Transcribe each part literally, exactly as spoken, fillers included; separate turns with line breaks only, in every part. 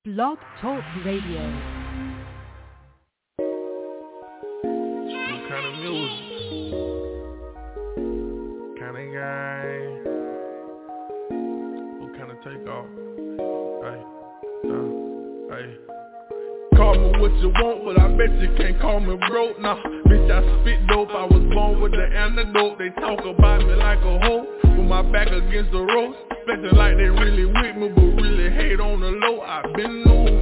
Blog Talk Radio.
What kind of music? Kind of guy? What kind of takeoff? Hey, uh, hey. Call me what you want, but I bet you can't call me broke. Nah, bitch, I spit dope. I was born with the antidote. They talk about me like a hoe, with my back against the ropes. Expecting like they really with me, but really hate on the low. I been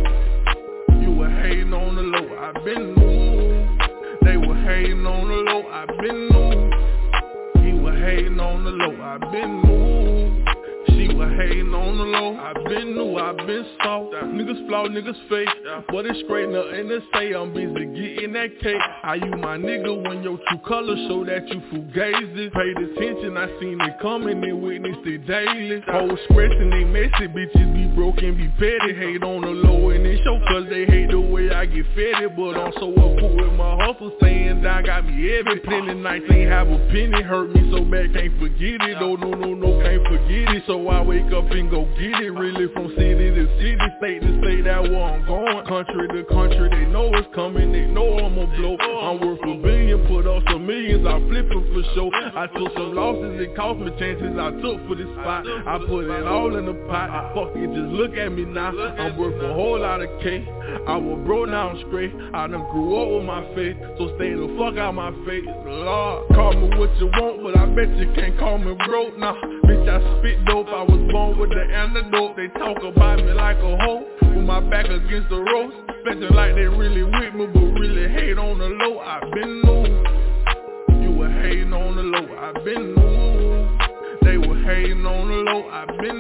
new. You were hating on the low. I been new. They were hating on the low. I been new. He was hating on the low. I been new. She was hating on the low. I been new. I been soft. Niggas flaw, niggas fake. But it's straight nothing to say. I'm busy getting that cake. Are you my nigga when your true colors show that you fugazi? Paid attention, I seen it coming and witnessed it daily. Hoes scratching, they messy, bitches be broken, be petty. Hate on the low and it show cause they hate the way I get fed. But I'm so up with my hustle, staying down got me heavy. Plenty nights ain't have a penny, hurt me so bad, can't forget it. Oh no, no, no, can't forget it. So I wake up and go get it. Really from city to city, state to state, that where I'm going. Country to country, they know it's coming, they know I'ma blow. I'm worth a billion, put up some millions, I flip it for sure. I took some losses, it cost me chances I took for this spot. I put it all in the pot, fuck it, just look at me now. I'm worth a whole lot of cake. I was broke, now I'm straight. I done grew up with my faith, so stay the fuck out my face. Lord, call me what you want, but I bet you can't call me broke. Nah, bitch, I spit dope, I was born with the antidote. They talk about me like a hoe, with my back against the ropes. Expecting like they really with me, but really hate on the low. I been new. You were hating on the low. I been new. They were hating on the low. I been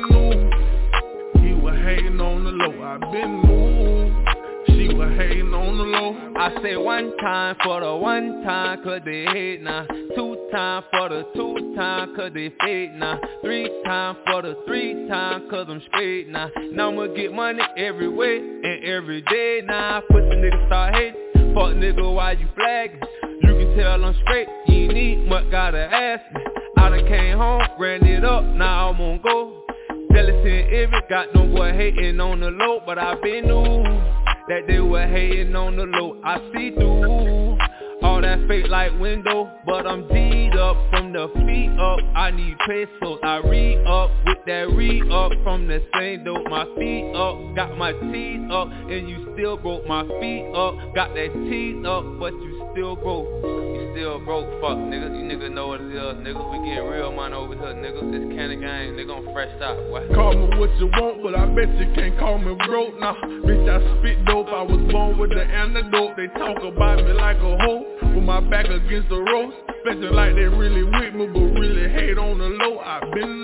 new. He was hating on the low. I been new. She was hating on the low.
I say one time for the one time, cause they hate now. Two time for the two time, cause they fake now. Three time for the three time, cause I'm straight now. Now I'ma get money every way and every day now. Pussy nigga start hating, fuck nigga why you flagging? You can tell I'm straight, you ain't need much, gotta ask me. I done came home, ran it up, now I'm on go. Jealousy and envy, got no boy hating on the low, but I been new. That they were hating on the low, I see through all that fake like window, but I'm G'd up from the feet up. I need pesos, I re-up with that re-up from the same dope. My feet up, got my teeth up, and you still broke. My feet up, got that teeth up, but you still broke. You still broke, fuck niggas. You niggas know what it is, niggas. We get real money over here, niggas. This kind of game, nigga, I'm fresh out. What?
Call me what you want, but I bet you can't call me broke. Nah, bitch, I spit dope. I was born with the antidote. They talk about me like a hoe, with my back against the ropes. Expecting like they really with me, but really hate on the low. I been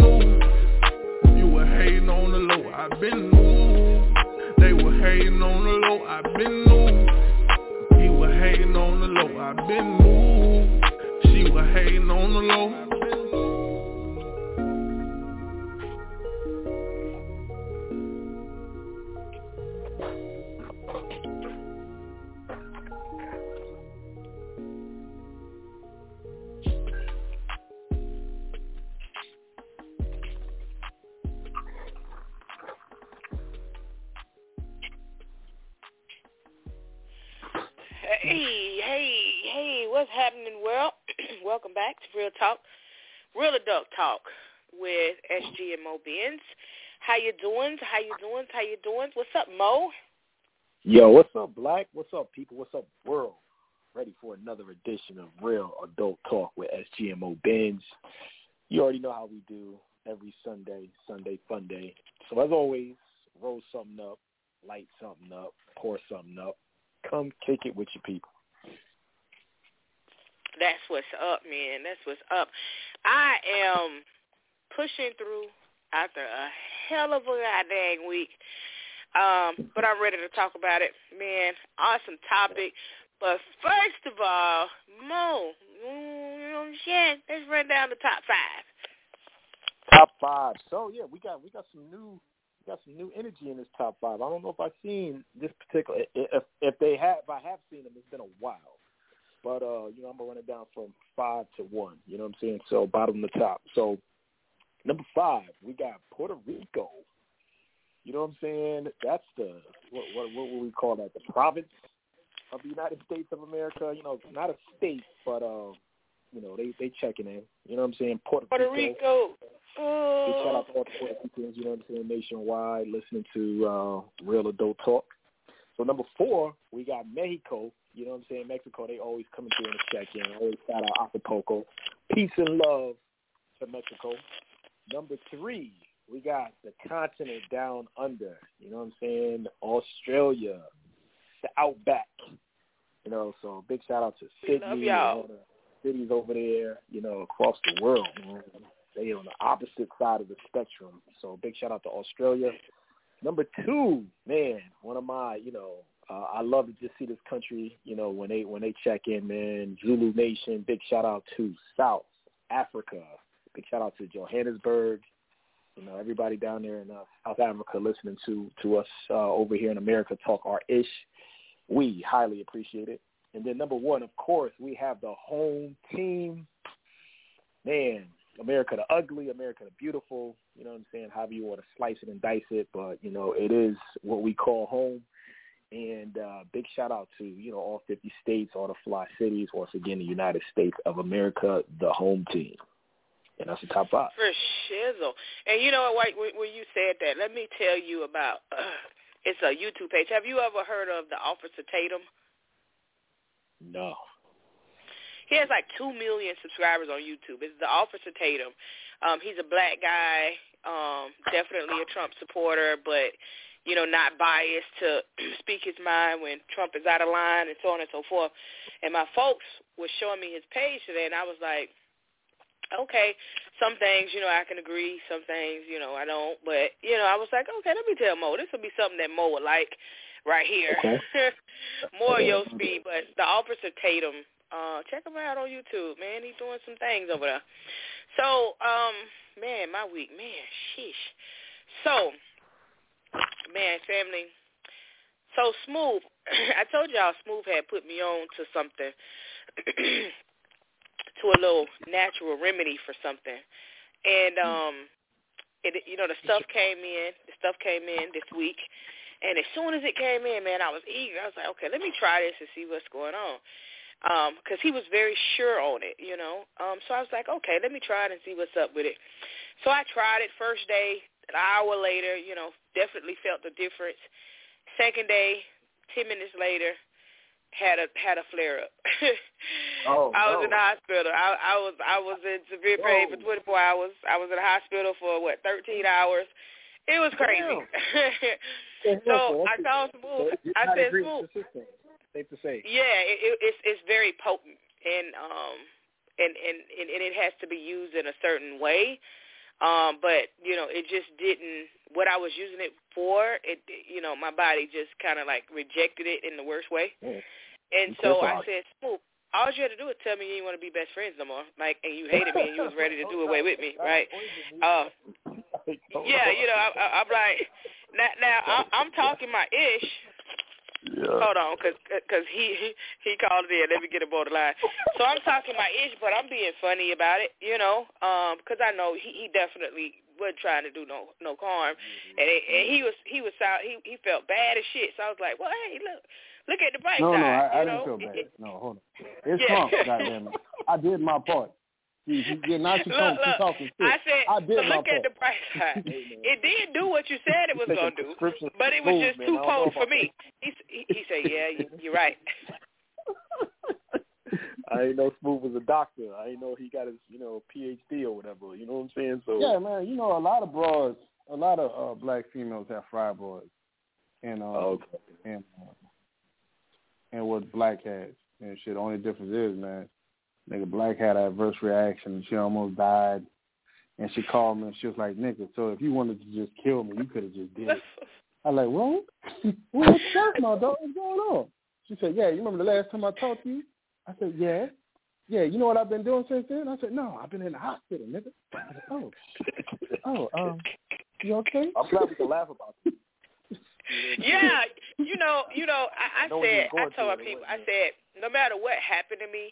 new. You were hating on the low. I been new. They were hating on the low. I been new. He was hating on the low. I been new. She was hating on the low.
Hey, hey, hey, what's happening, world? Welcome back to Real Talk, Real Adult Talk with S G and Mo Benz. How you doing? How you doing? How you doing? What's up, Mo?
Yo, what's up, Black? What's up, people? What's up, world? Ready for another edition of Real Adult Talk with S G and Mo Benz. You already know how we do every Sunday, Sunday Fun Day. So as always, roll something up, light something up, pour something up. Come kick it with your people.
That's what's up, man. That's what's up. I am pushing through after a hell of a goddamn week. Um, but I'm ready to talk about it. Man, awesome topic. But first of all, Mo, you know what I'm saying? Let's run down the top five.
Top five. So yeah, we got we got some new we got some new energy in this top five. I don't know if I've seen this particular if if they have if I have seen them, it's been a while. But uh, you know, I'm gonna run it down from five to one. You know what I'm saying? So bottom to top. So number five, we got Puerto Rico. You know what I'm saying? That's the, what, what, what would we call that, the province of the United States of America. You know, not a state, but, uh, you know, they, they checking in. You know what I'm saying? Puerto,
Puerto
Rico.
Rico. Oh.
Big shout out to all the Puerto Ricans, you know what I'm saying, nationwide, listening to uh, Real Adult Talk. So number four, we got Mexico. You know what I'm saying? Mexico, they always coming through in the check-in. Always shout out Acapulco. Peace and love to Mexico. Number three, we got the continent down under. You know what I'm saying? Australia, the Outback. You know, so big shout out to Sydney and all the cities over there, you know, across the world, man. They on the opposite side of the spectrum. So big shout out to Australia. Number two, man, one of my, you know, uh, I love to just see this country, you know, when they when they check in, man. Zulu Nation, big shout out to South Africa. Big shout out to Johannesburg. You know, everybody down there in uh, South Africa listening to, to us uh, over here in America talk our ish. We highly appreciate it. And then number one, of course, we have the home team. Man, America the ugly, America the beautiful, you know what I'm saying, however you want to slice it and dice it, but, you know, it is what we call home. And uh, big shout out to, you know, all fifty states, all the fly cities, once again, the United States of America, the home team. And that's the top five.
For shizzle. And you know what, White, when you said that, let me tell you about, uh, it's a YouTube page. Have you ever heard of the Officer Tatum?
No.
He has like two million subscribers on YouTube. It's the Officer Tatum. Um, he's a black guy, um, definitely a Trump supporter, but, you know, not biased to speak his mind when Trump is out of line and so on and so forth. And my folks were showing me his page today, and I was like, okay, some things, you know, I can agree. Some things, you know, I don't. But, you know, I was like, okay, let me tell Mo. This will be something that Mo would like right here.
Okay.
More your speed. But the Officer Tatum, uh, check him out on YouTube, man. He's doing some things over there. So, um, man, my week, man, sheesh. So, man, family. So, Smooth, I told y'all Smooth had put me on to something. To a little natural remedy for something. And, um, it, you know, the stuff came in. The stuff came in this week. And as soon as it came in, man, I was eager. I was like, okay, let me try this and see what's going on. Because um, he was very sure on it, you know. Um, so I was like, okay, let me try it and see what's up with it. So I tried it first day. An hour later, you know, definitely felt the difference. Second day, ten minutes later, had a had a flare up.
oh,
I was
no.
in the hospital. I, I was I was in severe pain for twenty-four hours. I was in the hospital for what thirteen hours. It was crazy. So I called Smooth. I said, Smooth.
Safe to say.
Yeah, it, it, it's it's very potent, and um and, and and and it has to be used in a certain way. Um, but you know, it just didn't. What I was using it for, it you know, my body just kind of like rejected it in the worst way.
Yeah.
And so I said, Smooth, all you had to do is tell me you didn't want to be best friends no more, like, and you hated me and you was ready to do away with me, right? Uh, yeah, you know, I, I, I'm like, now, now I'm, I'm talking my ish. Yeah. Hold on, cause, cause he, he he called it in. Let me get him on the line. So I'm talking my ish, but I'm being funny about it, you know, um, cause I know he, he definitely wasn't trying to do no no harm, and, it, and he was he was he he felt bad as shit. So I was like, well, hey, look. Look at the bright
no,
side.
No, I, I
you know?
didn't feel bad. No, hold on. It's yeah. Trump, goddamn it. I did my part. She, she, yeah, now she,
look,
talk,
look,
she talking shit.
I said,
I did
so
my
look
part.
at the bright side. It did do what you said it was going to do, but it was just
man.
too potent for me. He, he, he said, yeah, you, you're right.
I didn't know Smooth was a doctor. I didn't know he got his, you know, P H D or whatever. You know what I'm saying? So
yeah, man. You know, a lot of broads, a lot of uh, black females have fibroids, and uh,
oh, okay.
and uh, and what black has and shit. The only difference is, man, nigga, black had an adverse reaction and she almost died. And she called me and she was like, nigga, so if you wanted to just kill me, you could have just did it. I was like, what? What's that, my dog? What's going on? She said, yeah, you remember the last time I talked to you? I said, yeah. Yeah, you know what I've been doing since then? I said, no, I've been in the hospital, nigga. I said, oh. Oh, um, you okay?
I'm glad we can laugh about it.
Yeah, you know, you know, I, I said, I told my people, I said, no matter what happened to me,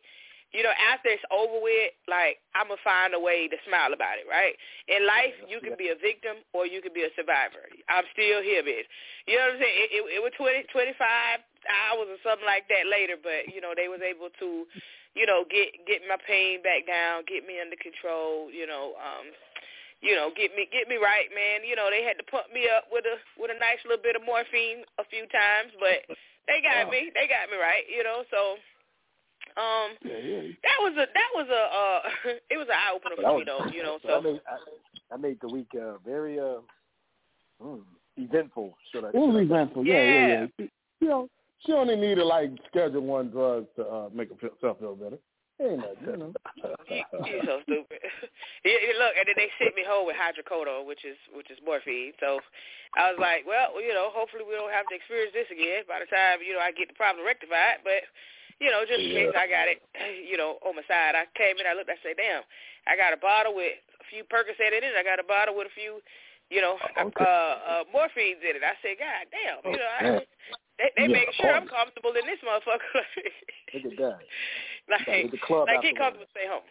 you know, after it's over with, like, I'm going to find a way to smile about it, right? In life, you can be a victim or you can be a survivor. I'm still here, bitch. You know what I'm saying? It, it, it was twenty, twenty-five hours or something like that later, but, you know, they was able to, you know, get get my pain back down, get me under control, you know, um, you know, get me get me right, man. You know, they had to pump me up with a with a nice little bit of morphine a few times, but they got wow. me. They got me right, you know, so Um,
yeah, yeah.
that was a that was a uh, it was an eye opener for me though, you know. So
I made, I, I made the week uh, very uh, mm, eventful. Should I?
It was eventful, yeah, yeah, yeah.
yeah.
You know, she only need to like schedule one drug to uh, make herself feel better. Ain't nothing, you know.
You're so stupid. Yeah, look, and then they sent me home with hydrocodone, which is which is morphine. So I was like, well, you know, hopefully we don't have to experience this again by the time you know I get the problem rectified, but. You know, just in case I got it, you know, on my side. I came in, I looked, I said, damn, I got a bottle with a few Percocet in it. I got a bottle with a few, you know,
okay.
uh, uh, morphines in it. I said, God damn, you know, I, they, they
yeah,
making sure I'm comfortable in this motherfucker.
Look at that.
like,
the club
like get comfortable, stay home.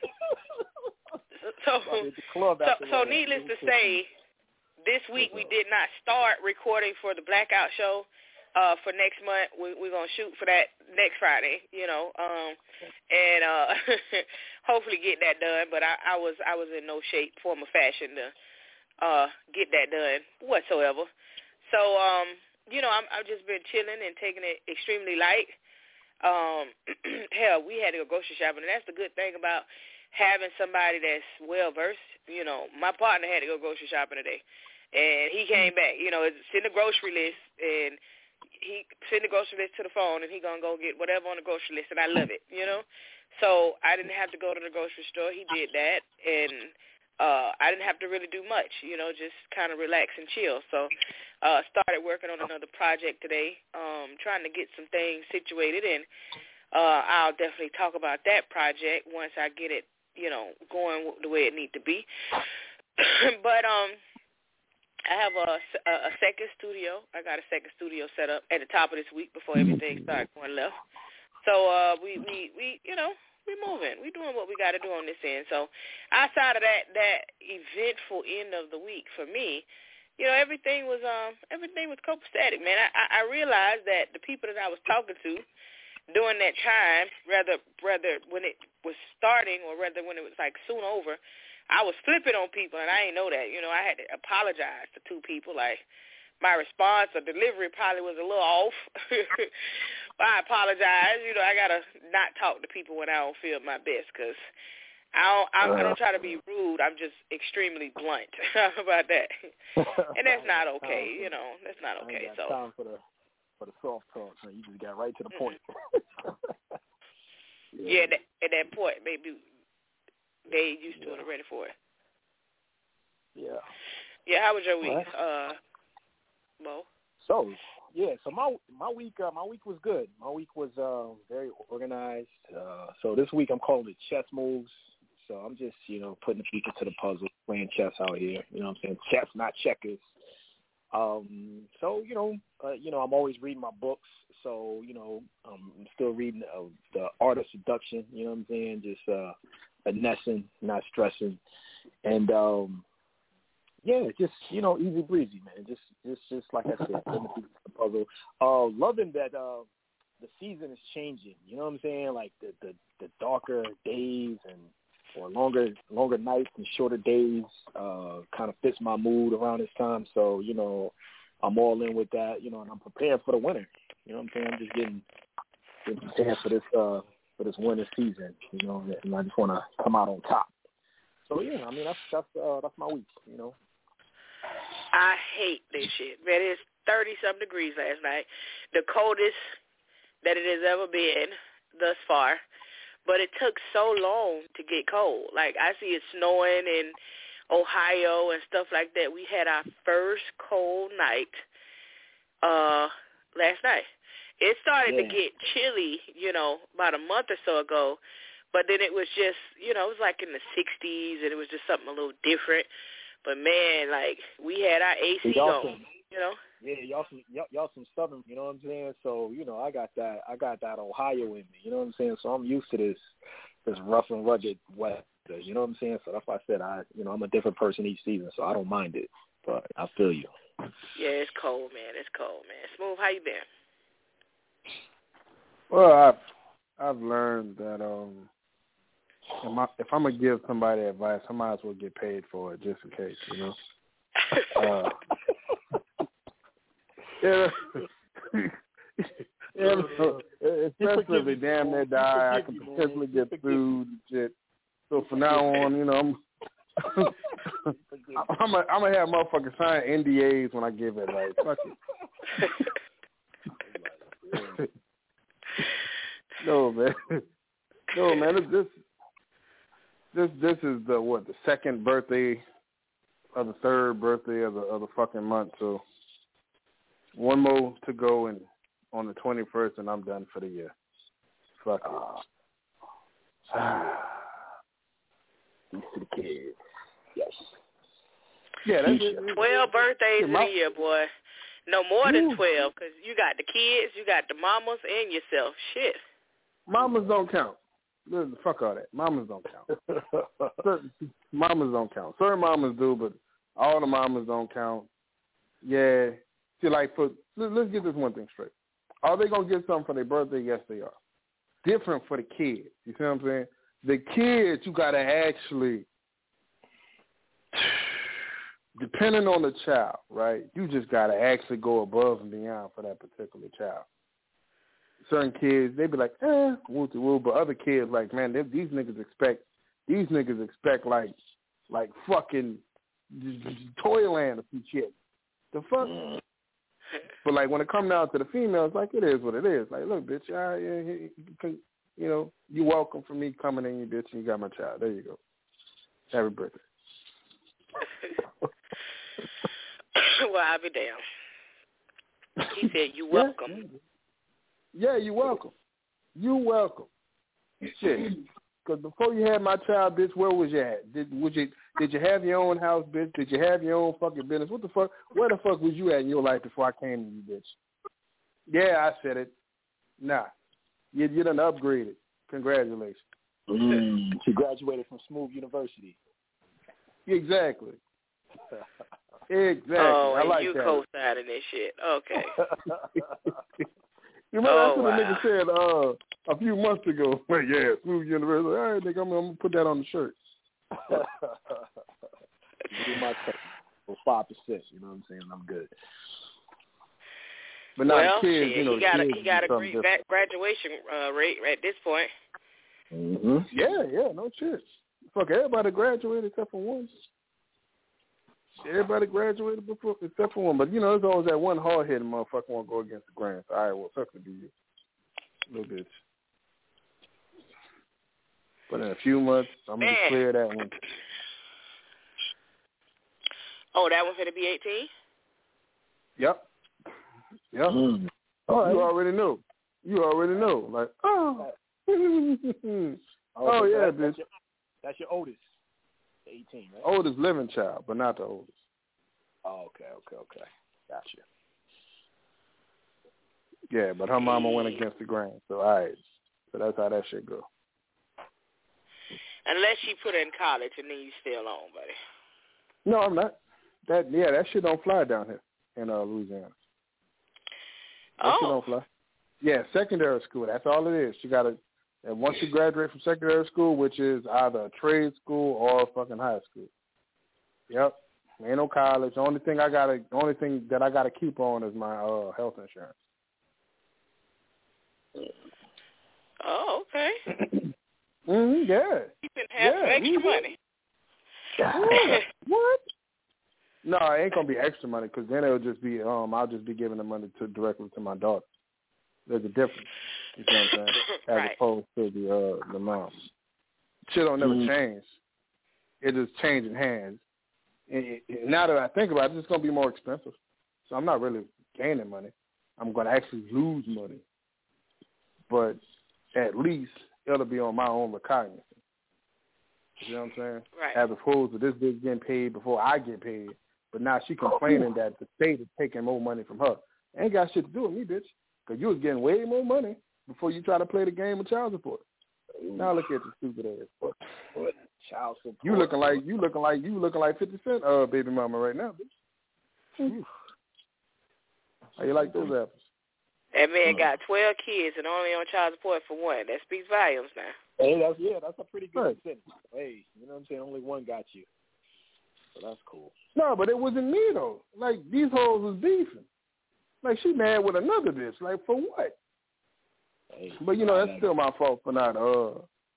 so, so, so needless to say, this week we did not start recording for the Blackout show. Uh, for next month, we, we're going to shoot for that next Friday, you know, um, and uh, hopefully get that done. But I, I was I was in no shape, form, or fashion to uh, get that done whatsoever. So, um, you know, I'm, I've just been chilling and taking it extremely light. Um, hell, we had to go grocery shopping, and that's the good thing about having somebody that's well-versed. You know, my partner had to go grocery shopping today, and he came back. You know, it's in the grocery list, and he send the grocery list to the phone, and he gonna go get whatever on the grocery list, and I love it, you know. So I didn't have to go to the grocery store. He did that, and uh, I didn't have to really do much, you know, just kind of relax and chill. So uh, started working on another project today, um, trying to get some things situated, and uh, I'll definitely talk about that project once I get it, you know, going the way it needs to be. But um. I have a, a, a second studio. I got a second studio set up at the top of this week before everything starts going left. So uh, we, we, we, you know, we moving. We doing what we got to do on this end. So outside of that, that eventful end of the week for me, you know, everything was um everything was copacetic, man. I, I realized that the people that I was talking to during that time, rather rather when it was starting or rather when it was like soon over, I was flipping on people, and I didn't know that. You know, I had to apologize to two people. Like, my response or delivery probably was a little off. But I apologize. You know, I got to not talk to people when I don't feel my best because I don't, I, I don't try to be rude. I'm just extremely blunt. How about that? And that's not okay. You know, that's not okay.
I ain't got
so
time for the, for the soft talk. So you just got right to the point.
yeah, that, at that point, maybe they used to yeah. it and ready for it.
Yeah.
Yeah. How was your week, uh, Mo?
So yeah, so my my week uh, my week was good. My week was uh, very organized. Uh, so this week I'm calling it chess moves. So I'm just you know putting the people to the puzzle, playing chess out here. You know what I'm saying? Chess, not checkers. Um, so you know, uh, you know, I'm always reading my books. So you know, um, I'm still reading uh, the Art of Seduction. You know what I'm saying? Just uh, finessing, not stressing, and um, yeah, just you know, easy breezy, man. Just, just, just like I said, the puzzle. Uh, loving that uh, the season is changing. You know what I'm saying? Like the the, the darker days and or longer longer nights and shorter days uh, kind of fits my mood around this time. So you know, I'm all in with that. You know, and I'm prepared for the winter. You know what I'm saying? I'm just getting, getting prepared for this uh, for this winter season. You know, and I just want to come out on top. So yeah, I mean that's that's uh, that's my week. You know.
I hate this shit, man. It's thirty-something degrees last night, the coldest that it has ever been thus far. But it took so long to get cold. Like, I see it snowing in Ohio and stuff like that. We had our first cold night uh, last night. It started yeah. to get chilly, you know, about a month or so ago. But then it was just, you know, it was like in the sixties, and it was just something a little different. But, man, like, we had our A C
y'all
going,
some,
you know.
Yeah, y'all some, y'all, y'all some Southern, you know what I'm saying? So, you know, I got that I got that Ohio in me, you know what I'm saying? So I'm used to this this rough and rugged weather. You know what I'm saying? So that's why I said I, you know, I'm a different person each season, so I don't mind it. But I feel you.
Yeah, it's cold, man. It's cold, man. Smooth, how you been?
Well, I've I've learned that um, if, I, if I'm gonna give somebody advice, I might as well get paid for it just in case, you know. Uh, yeah, yeah, especially if they damn near die, I can potentially get sued and shit. So from now on, you know, I'm I'm gonna I'm have motherfuckers sign N D As when I give advice. Fuck it. No, man. No, man. This this this is the what the second birthday of the third birthday of the of the fucking month. So one more to go, and on the twenty-first, and I'm done for the year. Fuck it.
Peace to the kids. Yes.
Yeah, that's it.
Twelve birthdays in
my,
a year, boy. No more than
Ooh. twelve,
because you got the kids, you got the mamas, and yourself. Shit.
Mamas don't count. Listen, fuck all that. Mamas don't count. Certain mamas don't count. Certain mamas do, but all the mamas don't count. Yeah. See, like, for let's get this one thing straight. Are they going to get something for their birthday? Yes, they are. Different for the kids. You see what I'm saying? The kids, you got to actually, depending on the child, right, you just got to actually go above and beyond for that particular child. Certain kids, they be like, eh, woo-to-woo, but other kids, like, man, they, these niggas expect, these niggas expect, like, like fucking Toyland or some shit. The fuck? Mm. But, like, when it comes down to the females, like, it is what it is. Like, look, bitch, I, you, you know, you're welcome for me coming in, you bitch, and you got my child. There you go. Happy birthday.
Well, I'll be damned. He said, you welcome.
Yeah. Yeah, you're welcome. You welcome. Shit. Because before you had my child, bitch, where was you at? Did was you did you have your own house, bitch? Did you have your own fucking business? What the fuck? Where the fuck was you at in your life before I came to you, bitch? Yeah, I said it. Nah. You, you done upgraded. Congratulations.
Mm, she graduated from Smooth University.
Exactly. Exactly.
Oh,
I
and
like
you
that.
co-signing this shit. Okay.
You remember
oh,
that's what
wow.
the nigga said uh, a few months ago. Like, yeah, Smooth University. All right, nigga, I'm, I'm going to put that on the shirt.
Do my for five percent. You know what I'm saying? I'm good.
But now
well,
the kids,
shit,
you know,
he got,
kids
a, he got a great
different.
graduation uh, rate at this point.
Mm-hmm.
Yeah, yeah, no shit. Fuck, everybody graduated except for one. Everybody graduated before except for one. But, you know, there's always that one hard-headed motherfucker want to go against the grain. So, all right, well, fuck to be you. Little bitch. But in a few months, I'm going to clear that one.
Oh, that one's going to be eighteen?
Yep. Yep. Mm. Oh, right. You already knew. You already know. Like, oh. oh, oh, yeah,
that's,
bitch.
That's your, that's your oldest. eighteen, right?
Oldest living child, but not the oldest.
Oh, okay, okay, okay. Gotcha.
Yeah, but her mama went against the grain, so all right. So that's how that shit go.
Unless she put her in college and then you still on, buddy.
No, I'm not. That yeah, that shit don't fly down here in uh, Louisiana. That
oh.
shit don't fly. Yeah, secondary school. That's all it is. She got to, and once you graduate from secondary school, which is either a trade school or a fucking high school. Yep. Ain't no college. The only thing I gotta, the only thing that I gotta keep on is my uh, health insurance.
Oh, okay.
mm-hmm, yeah.
You can have
yeah.
some extra
mm-hmm.
money.
Yeah. What? No, it ain't gonna be extra money because then it'll just be um I'll just be giving the money to directly to my daughter. There's a difference. You know what I'm saying? As
right.
opposed to the uh the mom. Shit don't never mm-hmm. change. It just changing hands. And it, it, now that I think about it, it's gonna be more expensive. So I'm not really gaining money. I'm gonna actually lose money. But at least it'll be on my own recognizance. You know what I'm saying?
Right.
As opposed to this bitch getting paid before I get paid. But now she complaining that the state is taking more money from her. Ain't got shit to do with me, bitch. Because you was getting way more money before you try to play the game of child support. Now look at your stupid ass.
What, what child support?
You looking like you looking like you looking like fifty Cent, uh, baby mama right now, bitch. How you like those apples?
That man got twelve kids and only on child support for one. That speaks volumes now.
Hey, that's yeah, that's a pretty good
right.
incentive. Hey, you know what I'm saying? Only one got you, so that's cool.
No, but it wasn't me though. Like these hoes was beefing. Like she mad with another bitch. Like for what?
Hey,
but you know that's still my fault for not uh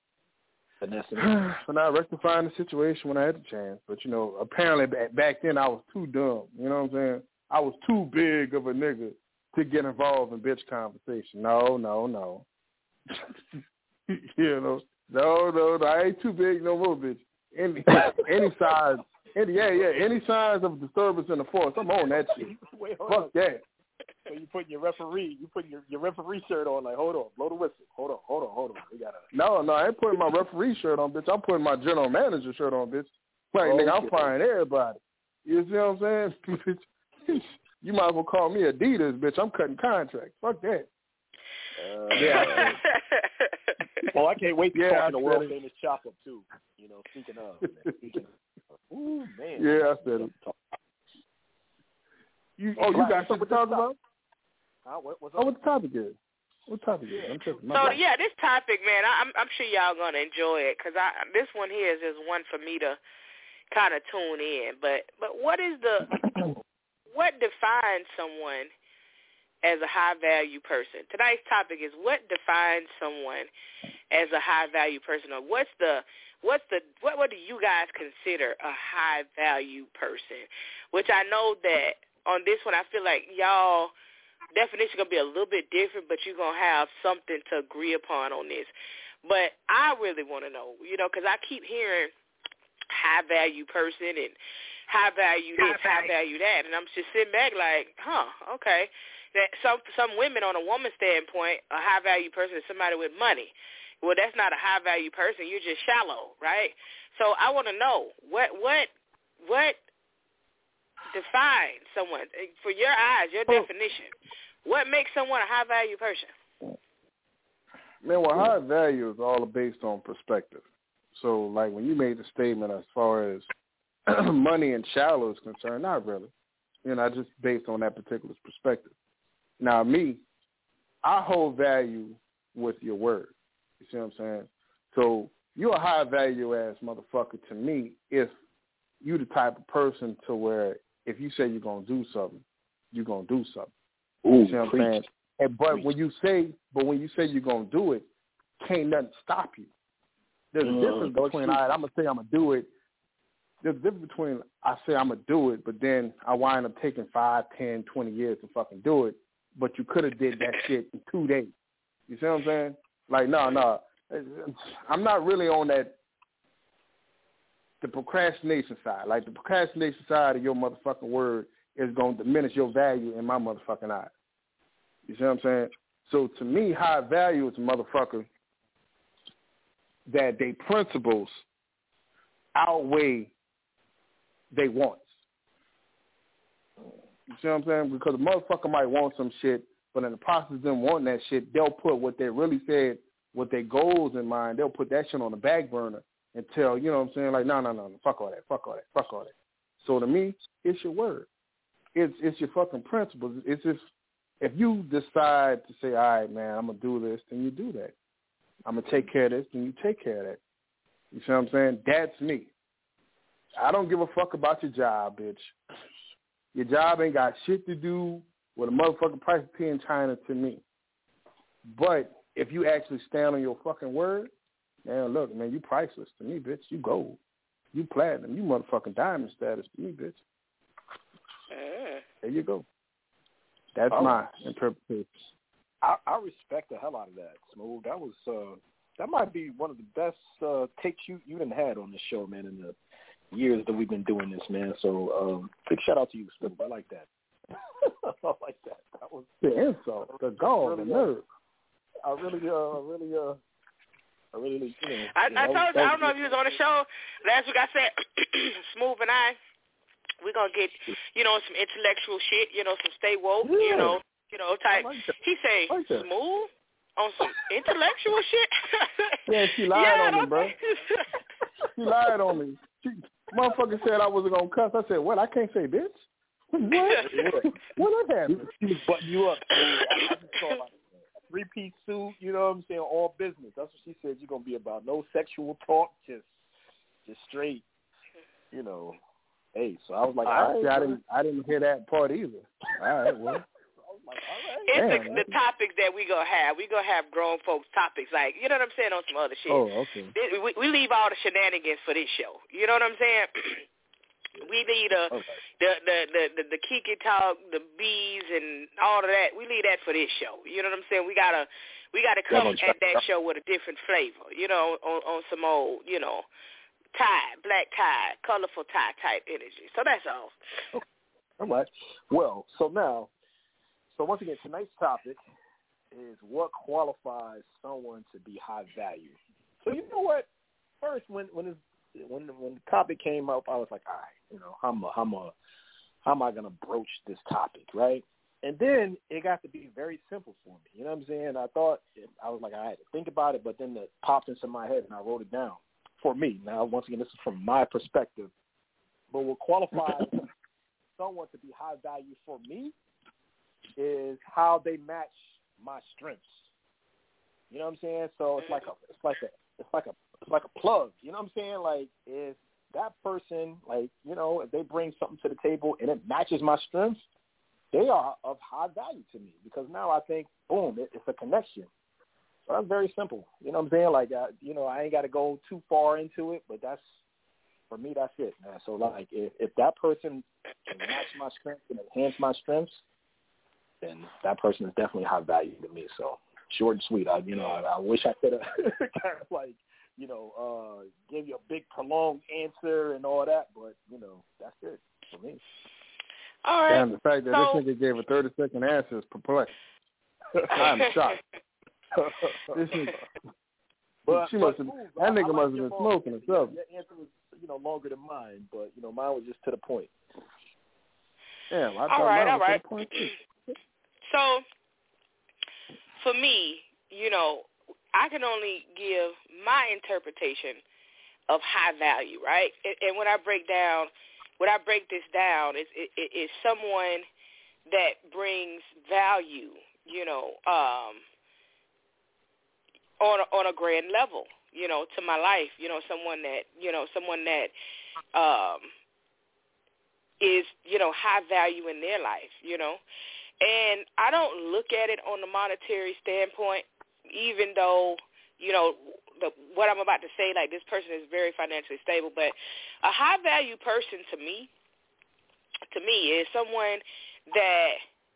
for not rectifying the situation when I had the chance. But you know apparently back then I was too dumb. You know what I'm saying? I was too big of a nigga to get involved in bitch conversation. No, no, no. you know, no, no, no. I ain't too big no more, bitch. Any any size, any yeah, yeah, any signs of disturbance in the force, I'm on that shit.
Wait, hold
Fuck
on.
that.
So you put your referee, you put your, your referee shirt on, like, hold on, blow the whistle. Hold on, hold on, hold on. We gotta.
No, no, I ain't putting my referee shirt on, bitch. I'm putting my general manager shirt on, bitch. Like, oh, nigga, I'm firing everybody. You see what I'm saying? You might as well call me Adidas, bitch. I'm cutting contracts. Fuck that.
Uh,
yeah.
Well, I can't wait to
yeah,
talk to the world
it.
famous Chop Up too. You know, speaking of, man, speaking of, ooh man.
Yeah, I said it. You, oh, you got something to talk about?
Uh, what, what's
oh, what the topic is? What topic is? I'm tripping.
So yeah, this topic, man, I, I'm I'm sure y'all gonna enjoy it because I this one here is just one for me to kind of tune in. But but what is the what defines someone as a high-value person? Tonight's topic is what defines someone as a high-value person, or what's the what's the what what do you guys consider a high-value person? Which I know that on this one, I feel like y'all definition gonna be a little bit different, but you're gonna have something to agree upon on this. But I really want to know, you know, because I keep hearing high-value person and high-value this, high-value that, and I'm just sitting back like, huh, okay. That some some women, on a woman's standpoint, a high-value person is somebody with money. Well, that's not a high-value person. You're just shallow, right? So I want to know what what what defines someone for your eyes, your definition. What makes someone a high-value person?
Man, well, high value is all based on perspective. So, like, when you made the statement as far as money and shallow is concerned, not really. You know, just based on that particular perspective. Now, me, I hold value with your word. You see what I'm saying? So, you're a high-value-ass motherfucker to me if you the type of person to where if you say you're going to do something, you're going to do something.
Ooh,
you see what I'm saying? And, but preach. when you say, but when you say you're going to do it, can't nothing stop you. There's a uh, difference between, all right, I'm going to say I'm going to do it. There's a difference between I say I'm going to do it, but then I wind up taking five, ten, twenty years to fucking do it, but you could have did that shit in two days. You see what I'm saying? Like, no, no. I'm not really on that, the procrastination side. Like, the procrastination side of your motherfucking word is going to diminish your value in my motherfucking eyes. You see what I'm saying? So, to me, high value is a motherfucker that they principles outweigh they wants. You see what I'm saying? Because a motherfucker might want some shit, but in the process of them wanting that shit, they'll put what they really said, what their goals in mind, they'll put that shit on the back burner until, you know what I'm saying, like, no, no, no, no, fuck all that, fuck all that, fuck all that. So to me, it's your word. It's it's your fucking principles. It's just, if you decide to say, all right, man, I'm going to do this, then you do that. I'm going to take care of this, then you take care of that. You see what I'm saying? That's me. I don't give a fuck about your job, bitch. Your job ain't got shit to do with a motherfucking price of tea in China to me. But if you actually stand on your fucking word, man, look, man, you priceless to me, bitch. You gold. You platinum. You motherfucking diamond status to me, bitch.
Mm.
There you go. That's
oh.
my interpretation.
I, I respect the hell out of that, Smooth. That was uh, that might be one of the best uh, takes you you done had on this show, man, in the years that we've been doing this, man. So um, big shout out to you, Smooth. I like that. I like that. That was
the insult, the gall, really, the nerve.
I really, uh, really, uh, I really, you know.
I,
you know,
I told you, I don't know
good.
if you was on the show last week. I said, Smooth and I, we're gonna get, you know, some intellectual shit, you know, some stay woke,
yeah.
you know. You know, type.
Like
he say,
like
Smooth, on some intellectual shit.
Yeah, she lied
yeah,
on me, bro. She lied on me. She, motherfucker said I wasn't gonna cuss. I said, what? I can't say bitch. What? What? What that happened?
She was butting you up. I, mean, I, I just saw like a three-piece suit. You know what I'm saying? All business. That's what she said. You're gonna be about. No sexual talk. Just, just straight. You know. Hey, so I was like, all right,
I, I didn't, I didn't hear that part either. All right, well.
Like, all right.
It's
Damn,
the, the topics that we gonna have. We gonna have grown folks topics, like, you know what I'm saying, on some other shit.
Oh, okay.
We, we leave all the shenanigans for this show. You know what I'm saying? We leave the,
Okay.
the, the, the, the, the Kiki talk, the bees, and all of that. We leave that for this show. You know what I'm saying? We gotta we gotta come at that show with a different flavor. You know, on, on some old, you know, tie, black tie, colorful tie type energy. So that's all.
Okay. All right. Well, so now. So once again, tonight's topic is what qualifies someone to be high value. So you know what? First, when when it's, when when the topic came up, I was like, all right, you know, how am how am how am I gonna broach this topic, right? And then it got to be very simple for me. You know what I'm saying? I thought I was like, I had to think about it, but then it popped into my head and I wrote it down for me. Now, once again, this is from my perspective. But what qualifies someone to be high value for me is how they match my strengths. You know what I'm saying? So it's like a, it's like a, it's like a, it's like a plug. You know what I'm saying? Like if that person, like, you know, if they bring something to the table and it matches my strengths, they are of high value to me because now I think, boom, it, it's a connection. So that's very simple. You know what I'm saying? Like, I, you know, I ain't got to go too far into it, but that's, for me, that's it, man. So like, if, if that person can match my strengths and enhance my strengths, then that person is definitely high value to me. So short and sweet. I, you know, I, I wish I could have kind of like, you know, uh, give you a big prolonged answer and all that, but you know, that's it for me.
All right.
Damn, the fact that
so,
this nigga gave a thirty second answer is perplexed. I'm shocked. This is,
but,
she
but
must have,
cool,
that
I,
nigga
I like
must have
your
been
long
smoking or
answer.
something.
Your answer was, you know, longer than mine, but you know, mine was just to the point.
Damn, I
all
thought
right,
mine
all
was
right.
to the point too.
So, for me, you know, I can only give my interpretation of high value, right? And, and when I break down, when I break this down, it's it, it, it's someone that brings value, you know, um, on a, on a grand level, you know, to my life. You know, someone that, you know, someone that um, is, you know, high value in their life, you know. And I don't look at it on the monetary standpoint, even though, you know, the, what I'm about to say, like this person is very financially stable. But a high-value person to me, to me, is someone that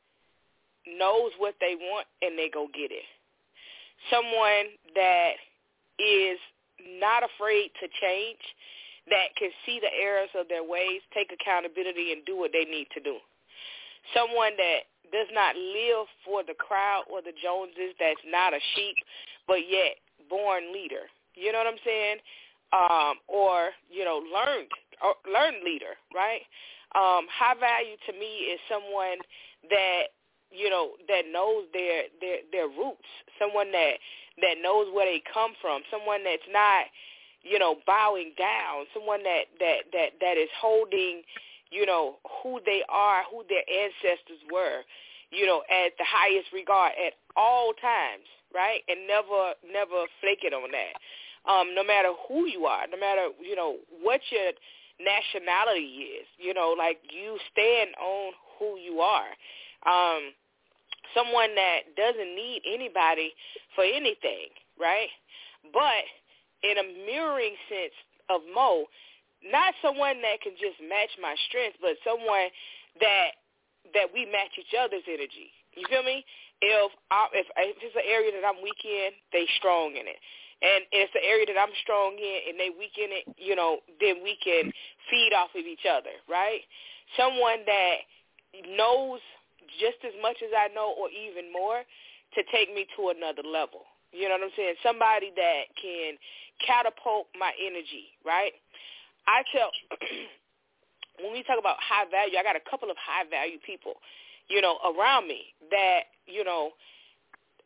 knows what they want and they go get it. Someone that is not afraid to change, that can see the errors of their ways, take accountability, and do what they need to do. Someone that does not live for the crowd or the Joneses, that's not a sheep, but yet born leader. You know what I'm saying? Um, or, you know, learned, or learned leader, right? Um, high value to me is someone that, you know, that knows their, their, their roots, someone that, that knows where they come from, someone that's not, you know, bowing down, someone that, that, that, that is holding, you know, who they are, who their ancestors were, you know, at the highest regard at all times, right? And never, never flaking on that. Um, no matter who you are, no matter, you know, what your nationality is, you know, like you stand on who you are. Um, someone that doesn't need anybody for anything, right? But in a mirroring sense of Mo, not someone that can just match my strengths, but someone that that we match each other's energy. You feel me? If I, if, if it's an area that I'm weak in, they strong in it. And if it's an area that I'm strong in and they weak in it, you know, then we can feed off of each other, right? Someone that knows just as much as I know or even more to take me to another level. You know what I'm saying? Somebody that can catapult my energy, right? I tell, when we talk about high value, I got a couple of high value people, you know, around me that, you know,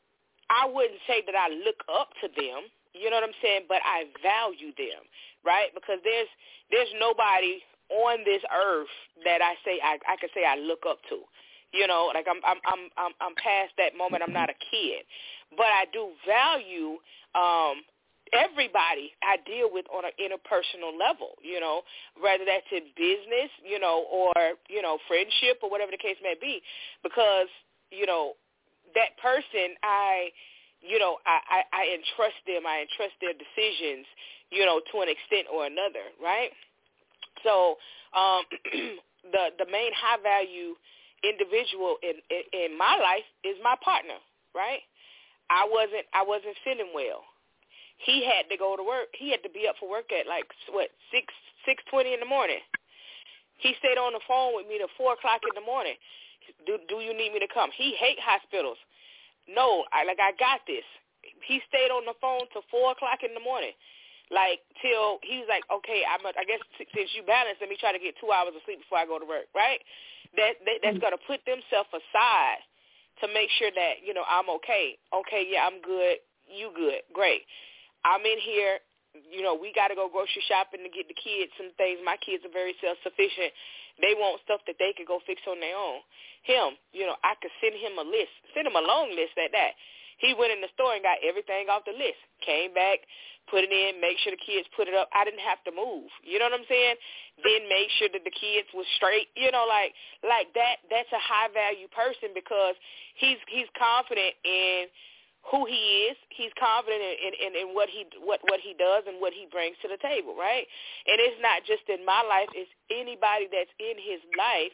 I wouldn't say that I look up to them, you know what I'm saying, but I value them, right? Because there's there's nobody on this earth that I say I, I can say I look up to. You know, like I'm I'm I'm I'm I'm past that moment. I'm not a kid, but I do value um, everybody I deal with on an interpersonal level. You know, whether that's in business, you know, or you know, friendship or whatever the case may be, because you know that person I, you know, I, I, I entrust them. I entrust their decisions, you know, to an extent or another, right? So um, the the main high value individual in, in in my life is my partner, right? I wasn't I wasn't feeling well. He had to go to work. He had to be up for work at like what six six twenty in the morning. He stayed on the phone with me till four o'clock in the morning. Do do you need me to come? He hate hospitals. No, I like I got this. He stayed on the phone till four o'clock in the morning. Like till he was like, okay, I'm a, I guess since you balance, let me try to get two hours of sleep before I go to work, right? That, that that's gonna put themselves aside to make sure that you know I'm okay. Okay, yeah, I'm good. You good? Great. I'm in here. You know, we got to go grocery shopping to get the kids some things. My kids are very self-sufficient. They want stuff that they can go fix on their own. Him, you know, I could send him a list, send him a long list at that. He went in the store and got everything off the list. Came back, put it in, make sure the kids put it up. I didn't have to move. You know what I'm saying? Then make sure that the kids was straight. You know, like like that. That's a high value person because he's he's confident in who he is. He's confident in, in, in, in what he what, what he does and what he brings to the table, right? And it's not just in my life. It's anybody that's in his life.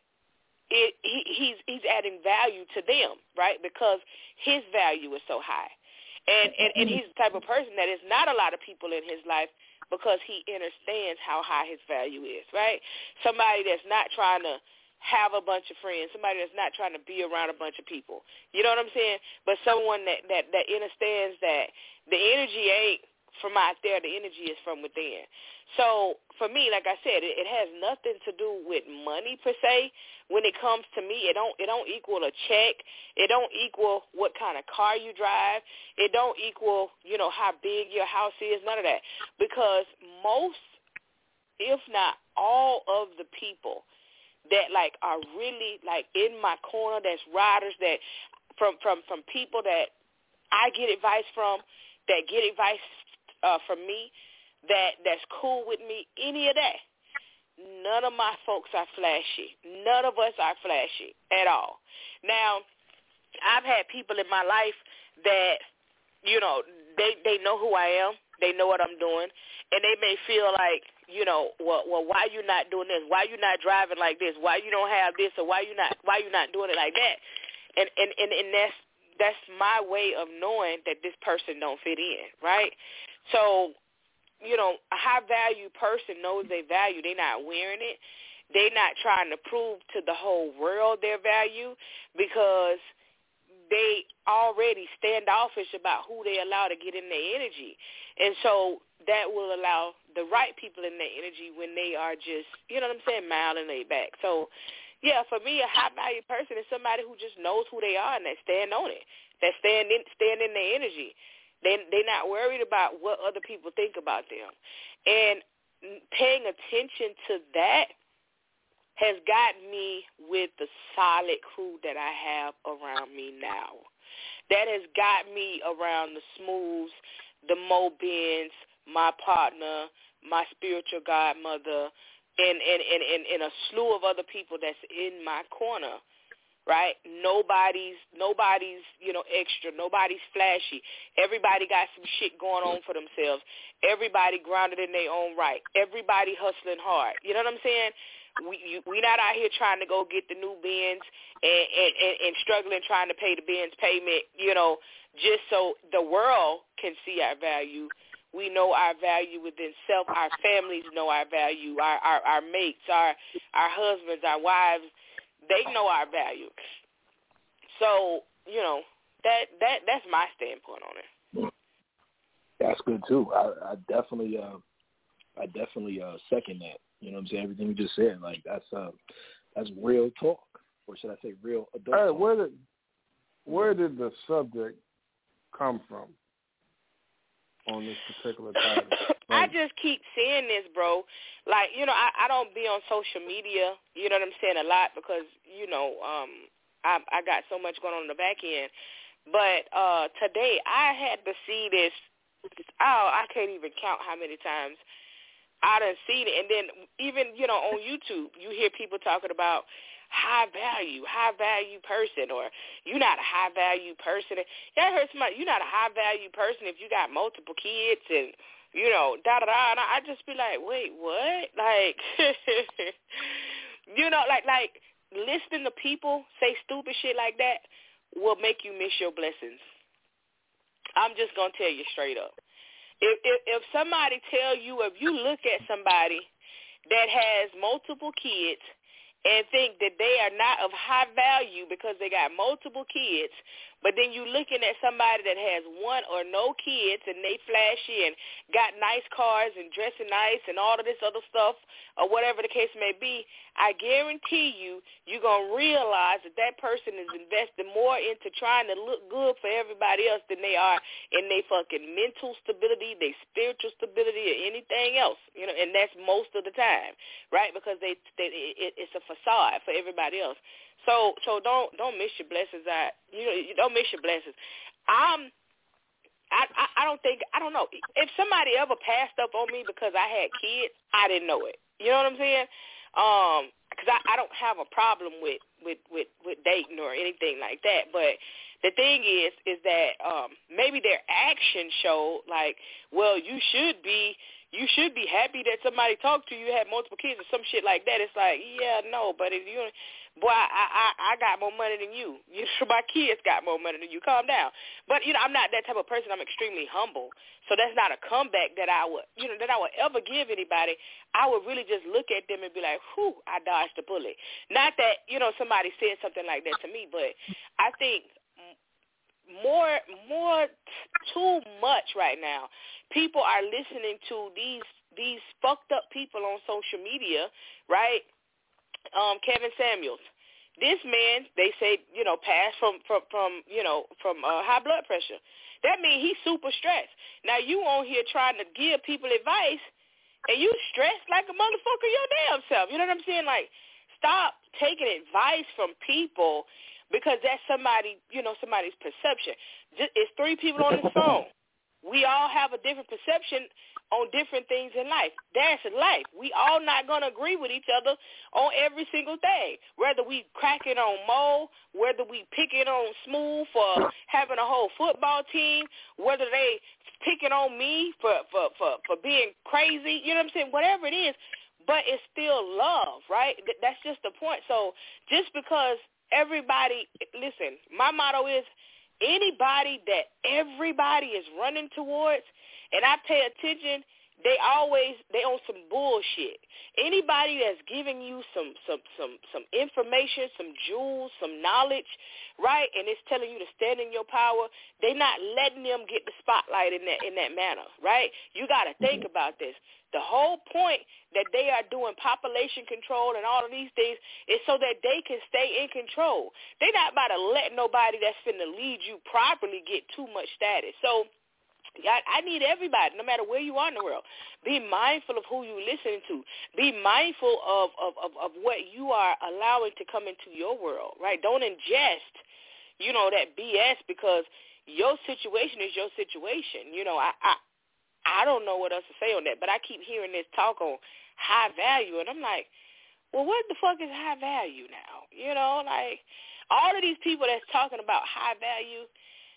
It, he, he's he's adding value to them, right? Because his value is so high. And, and, and he's the type of person that is not a lot of people in his life because he understands how high his value is, right? Somebody that's not trying to have a bunch of friends, somebody that's not trying to be around a bunch of people. You know what I'm saying? But someone that, that, that understands that the energy ain't from out there, the energy is from within. So for me, like I said, it, it has nothing to do with money per se. When it comes to me, it don't it don't equal a check. It don't equal what kind of car you drive. It don't equal, you know, how big your house is, none of that. Because most, if not all of the people that like are really like in my corner, that's riders, that from from from people that I get advice from, that get advice uh, from me, that that's cool with me, any of that. None of my folks are flashy. None of us are flashy at all. Now, I've had people in my life that, you know, they, they know who I am. They know what I'm doing. And they may feel like, you know, well, well, why you not doing this? Why you not driving like this? Why you don't have this? Or why you not why you not doing it like that? And and, and, and that's that's my way of knowing that this person don't fit in, right? So, you know, a high-value person knows they value. They're not wearing it. They're not trying to prove to the whole world their value because they already standoffish about who they allow to get in their energy. And so that will allow the right people in their energy when they are just, you know what I'm saying, mild and laid back. So, yeah, for me, a high-value person is somebody who just knows who they are and that stand on it, that stand in, stand in their energy. They, they're not worried about what other people think about them. And paying attention to that has gotten me with the solid crew that I have around me now. That has got me around the Smooths, the Mo Benz, my partner, my spiritual godmother, and, and, and, and, and a slew of other people that's in my corner. Right? Nobody's, nobody's, you know, extra. Nobody's flashy. Everybody got some shit going on for themselves. Everybody grounded in their own right. Everybody hustling hard. You know what I'm saying? We you, we not out here trying to go get the new Benz and, and, and, and struggling trying to pay the Benz payment, you know, just so the world can see our value. We know our value within self. Our families know our value. Our, our, our mates, our, our husbands, our wives, they know our value. So, you know, that that that's my standpoint on it.
That's good too. I, I definitely uh I definitely uh second that. You know what I'm saying? Everything you just said, like that's uh that's real talk. Or should I say real adult
Hey,
talk.
where did where did the subject come from on this particular title?
I just keep seeing this, bro. Like, you know, I, I don't be on social media, you know what I'm saying, a lot because, you know, um, I, I got so much going on in the back end. But uh, today I had to see this. Oh, I can't even count how many times I done seen it. And then even, you know, on YouTube, you hear people talking about high value, high value person, or you're not a high value person. Yeah, I heard somebody, you're not a high value person if you got multiple kids and, you know, da-da-da. And I just be like, wait, what? Like, you know, like, like listening to people say stupid shit like that will make you miss your blessings. I'm just going to tell you straight up. If, if if somebody tell you, if you look at somebody that has multiple kids and think that they are not of high value because they got multiple kids, but then you looking at somebody that has one or no kids and they flashy and got nice cars and dressing nice and all of this other stuff or whatever the case may be, I guarantee you, you're going to realize that that person is investing more into trying to look good for everybody else than they are in their fucking mental stability, their spiritual stability, or anything else, you know, and that's most of the time, right? Because they, they it, it's a facade for everybody else. So so don't don't miss your blessings. I you know you don't miss your blessings. Um, I, I I don't think I don't know if somebody ever passed up on me because I had kids, I didn't know it. You know what I'm saying? Um, because I, I don't have a problem with, with, with, with dating or anything like that. But the thing is, is that um, maybe their actions show like, well, you should be. You should be happy that somebody talked to you, had multiple kids or some shit like that. It's like, yeah, no, but if you, boy, I, I, I got more money than you. You know, my kids got more money than you. Calm down. But, you know, I'm not that type of person. I'm extremely humble. So that's not a comeback that I would, you know, that I would ever give anybody. I would really just look at them and be like, whew, I dodged a bullet. Not that, you know, somebody said something like that to me, but I think more, more, too much right now. People are listening to these these fucked up people on social media, right? Um, Kevin Samuels. This man, they say, you know, passed from, from, from you know, from uh, high blood pressure. That means he's super stressed. Now, you on here trying to give people advice, and you stressed like a motherfucker your damn self. You know what I'm saying? Like, stop taking advice from people because that's somebody, you know, somebody's perception. It's three people on the phone. We all have a different perception on different things in life. That's life. We all not going to agree with each other on every single thing. Whether we cracking on Mo, whether we picking on Smooth for having a whole football team, whether they picking on me for, for, for, for being crazy, you know what I'm saying? Whatever it is, but it's still love, right? That's just the point. So just because everybody, listen, my motto is, anybody that everybody is running towards, and I pay attention, they always, they on some bullshit. Anybody that's giving you some, some, some, some information, some jewels, some knowledge, right, and it's telling you to stand in your power, they not letting them get the spotlight in that, in that manner, right? You got to think about this. The whole point that they are doing population control and all of these things is so that they can stay in control. They're not about to let nobody that's finna lead you properly get too much status. So I, I need everybody, no matter where you are in the world, be mindful of who you listen to. Be mindful of, of, of, of what you are allowing to come into your world, right? Don't ingest, you know, that B S because your situation is your situation. You know, I, I I don't know what else to say on that, but I keep hearing this talk on high value, and I'm like, well, what the fuck is high value now? You know, like, all of these people that's talking about high value,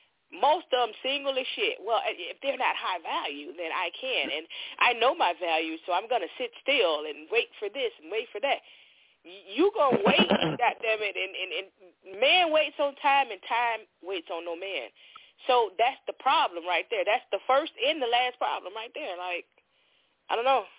most of them single as shit. Well, if they're not high value, then I can, and I know my value, so I'm going to sit still and wait for this and wait for that. You going to wait, goddammit, and, and, and man waits on time, and time waits on no man. So that's the problem right there. That's the first and the last problem right there. Like, I don't know.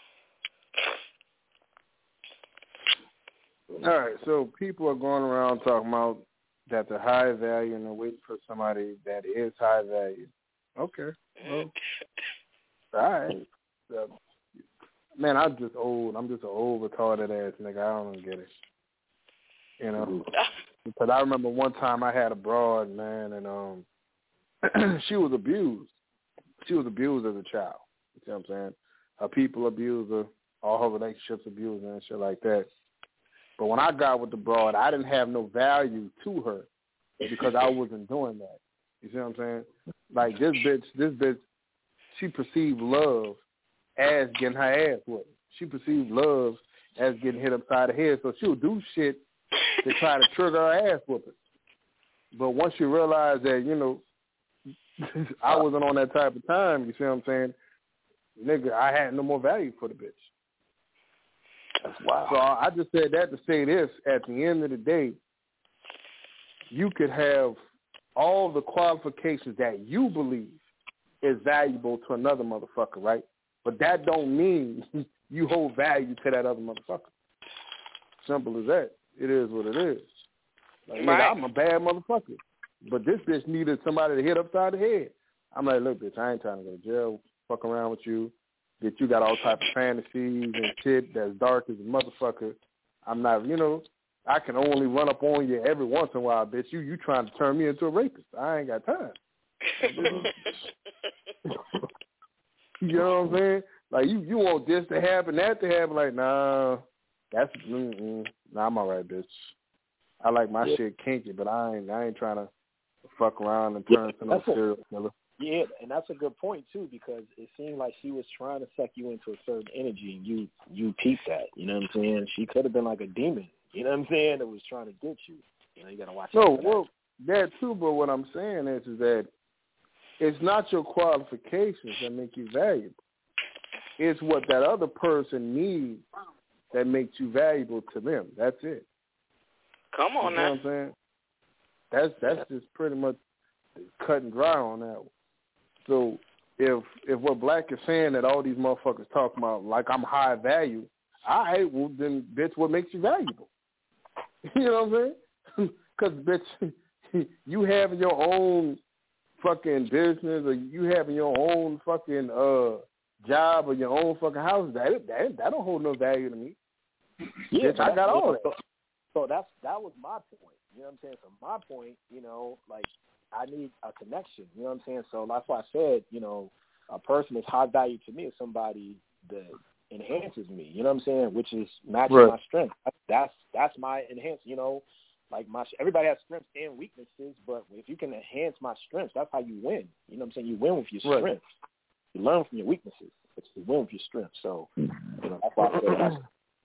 All right, so people are going around talking about that they're high value and they're waiting for somebody that is high value. Okay. Well, all right. So, man, I'm just old. I'm just an old, retarded ass nigga. I don't get it. You know? Because I remember one time I had a broad, man, and, um, she was abused. She was abused as a child. You see what I'm saying? Her people abused her, all her relationships abused her and shit like that. But when I got with the broad, I didn't have no value to her because I wasn't doing that. You see what I'm saying? Like this bitch, this bitch, she perceived love as getting her ass whipped. She perceived love as getting hit upside the head. So she'll do shit to try to trigger her ass whooping. But once you realize that, you know, I wasn't on that type of time, you see what I'm saying? Nigga, I had no more value for the bitch.
That's wild.
So I just said that to say this. At the end of the day, you could have all the qualifications that you believe is valuable to another motherfucker, right? But that don't mean you hold value to that other motherfucker. Simple as that. It is what it is. Like,
right.
nigga, I'm a bad motherfucker. But this bitch needed somebody to hit upside the head. I'm like, look, bitch, I ain't trying to go to jail, fuck around with you. Bitch, you got all type of fantasies and shit that's dark as a motherfucker. I'm not, you know, I can only run up on you every once in a while, bitch. You you trying to turn me into a rapist. I ain't got time. You know what I'm saying? Like, you, you want this to happen, that to happen. Like, nah, that's, mm-mm. Nah, I'm all right, bitch. I like my yeah. shit kinky, but I ain't I ain't trying to fuck around and turn yeah, into a serial killer.
Yeah, and that's a good point, too, because it seemed like she was trying to suck you into a certain energy, and you you peeped that. You know what I'm saying? She could have been like a demon, you know what I'm saying, that was trying to get you. You know, you got to watch out
No,
for
well, that too, but what I'm saying is, is that it's not your qualifications that make you valuable. It's what that other person needs that makes you valuable to them. That's it.
Come on
you know
now.
What I'm saying? That's that's just pretty much cut and dry on that one. So if if what Black is saying that all these motherfuckers talking about like I'm high value, all right, well then, bitch, what makes you valuable? You know what I'm saying? Because, bitch, you having your own fucking business or you having your own fucking uh job or your own fucking house, that that, that don't hold no value to me.
Yeah,
bitch, I got all that.
So, so that's that was my point. You know what I'm saying? So my point, you know, like I need a connection. You know what I'm saying? So that's why I said, you know, a person is high value to me is somebody that enhances me. You know what I'm saying? Which is matching
right.
my strength. That's that's my enhance. You know, like my everybody has strengths and weaknesses, but if you can enhance my strengths, that's how you win. You know what I'm saying? You win with your
right.
strengths. You learn from your weaknesses, but you win with your strengths. So, you know, that's why I said that's.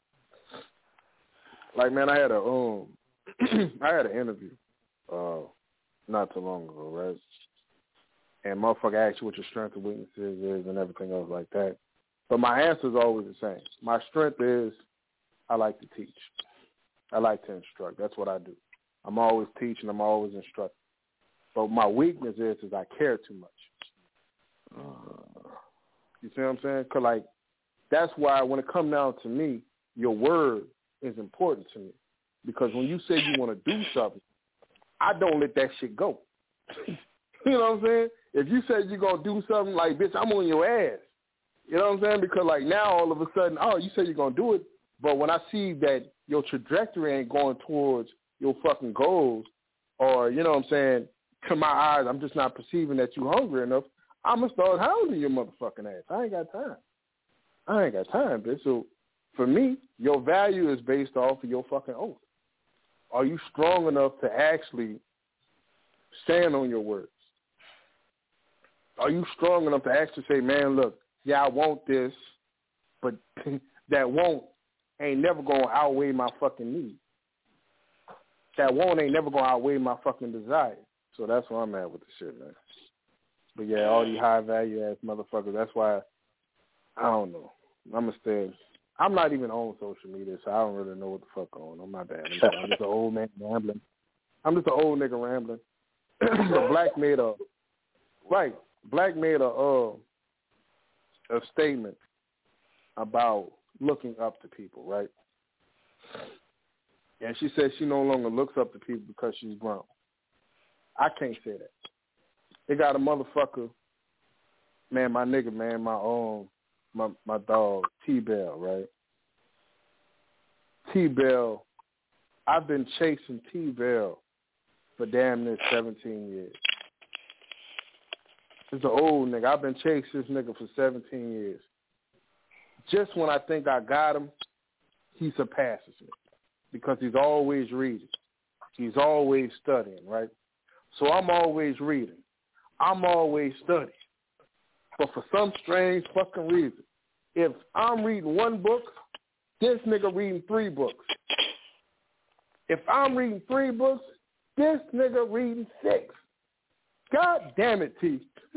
Like, man, I had a um, I had an interview, uh, not too long ago, right? And motherfucker asked you what your strengths and weaknesses is and everything else like that. But my answer is always the same. My strength is I like to teach. I like to instruct. That's what I do. I'm always teaching. I'm always instructing. But my weakness is is I care too much. Uh, you see what I'm saying? Because, like, that's why when it comes down to me, your word is important to me. Because when you say you want to do something, I don't let that shit go. You know what I'm saying? If you say you're going to do something, like, bitch, I'm on your ass. You know what I'm saying? Because, like, now all of a sudden, oh, you say you're going to do it, but when I see that your trajectory ain't going towards your fucking goals, or, you know what I'm saying, to my eyes, I'm just not perceiving that you're hungry enough, I'm going to start hounding your motherfucking ass. I ain't got time. I ain't got time, bitch. So, for me, your value is based off of your fucking oath. Are you strong enough to actually stand on your words? Are you strong enough to actually say, man, look, yeah, I want this, but that want ain't never going to outweigh my fucking need. That want ain't never going to outweigh my fucking desire. So that's where I'm at with the shit, man. But, yeah, all these high-value-ass motherfuckers, that's why, I don't know. I'm going to stay. I'm not even on social media, so I don't really know what the fuck going on. My bad. I'm, I'm just an old man rambling. I'm just an old nigga rambling. Black made a, right, Black made a, uh, a statement about looking up to people, right? And she said she no longer looks up to people because she's grown. I can't say that. They got a motherfucker, man, my nigga, man, my own, my my dog, T-Bell, right? T-Bell, I've been chasing T-Bell for damn near seventeen years. It's an old nigga. I've been chasing this nigga for seventeen years. Just when I think I got him, he surpasses me because he's always reading. He's always studying, right? So I'm always reading. I'm always studying. But for some strange fucking reason, if I'm reading one book, this nigga reading three books. If I'm reading three books, this nigga reading six. God damn it, T.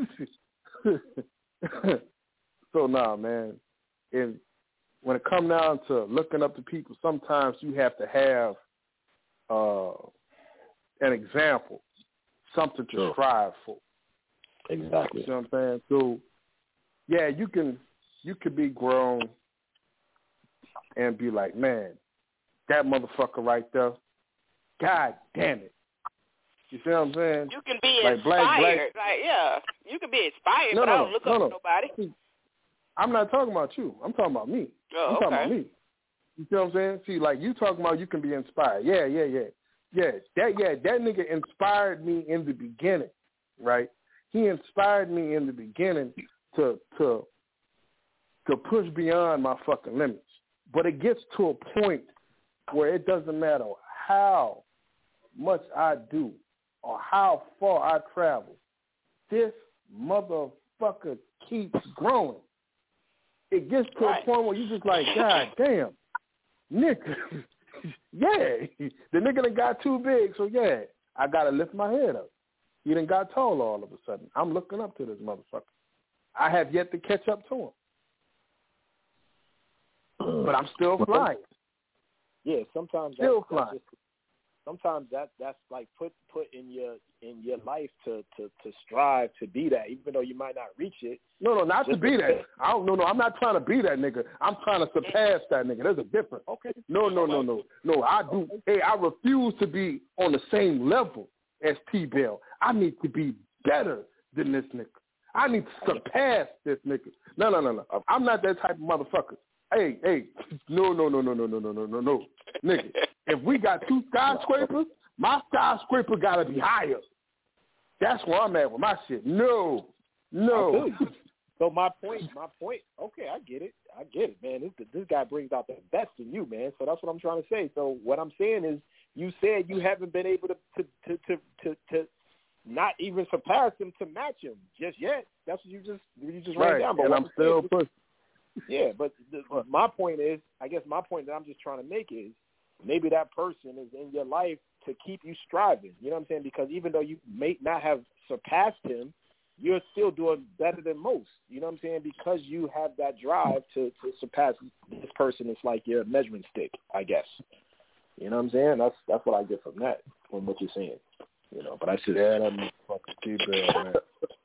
So, nah, man. And when it comes down to looking up to people, sometimes you have to have uh, an example, something to
Sure.
strive for.
Exactly.
You know what I'm saying? So, yeah, you can you could be grown and be like, man, that motherfucker right there, God damn it. You see what I'm saying?
You can be
like
inspired.
Black, Black,
like, yeah, you can be inspired,
no,
but
no,
I don't look
no,
up
no.
to nobody.
I'm not talking about you. I'm talking about me.
Oh,
I'm talking
okay.
about me. You see what I'm saying? See, like you talking about you can be inspired. Yeah, yeah, yeah. Yeah, that yeah, that nigga inspired me in the beginning, right? He inspired me in the beginning to to to push beyond my fucking limits. But it gets to a point where it doesn't matter how much I do or how far I travel. This motherfucker keeps growing. It gets to
right.
a point where you just like, God damn, nigga, yeah, the nigga done got too big, so yeah, I got to lift my head up. He done got tall all of a sudden. I'm looking up to this motherfucker. I have yet to catch up to him. But I'm still flying.
Yeah, sometimes
still
that's,
flying.
That's just, sometimes that that's like put put in your in your life to, to, to strive to be that, even though you might not reach it.
No, no, not to be
to
that. I don't. No, no, I'm not trying to be that nigga. I'm trying to surpass that nigga. There's a difference.
Okay.
No, no, no, no, no. I do. Hey, I refuse to be on the same level as T-Bell. I need to be better than this nigga. I need to surpass this nigga. No, no, no, no. I'm not that type of motherfucker. Hey, hey, no, no, no, no, no, no, no, no, no, no, nigga. If we got two skyscrapers, my skyscraper gotta be higher. That's where I'm at with my shit. No, no.
So my point, my point. Okay, I get it. I get it, man. This this guy brings out the best in you, man. So that's what I'm trying to say. So what I'm saying is, you said you haven't been able to to to to to, to not even surpass him to match him just yet. That's what you just you just
right.
ran down. But
and I'm still pushing.
Yeah, but the, my point is, I guess my point that I'm just trying to make is, maybe that person is in your life to keep you striving. You know what I'm saying? Because even though you may not have surpassed him, you're still doing better than most. You know what I'm saying? Because you have that drive to, to surpass this person. It's like your measuring stick, I guess. You know what I'm saying? That's that's what I get from that, from what you're saying. You know, but I should
yeah, that motherfucker T-Bell, man.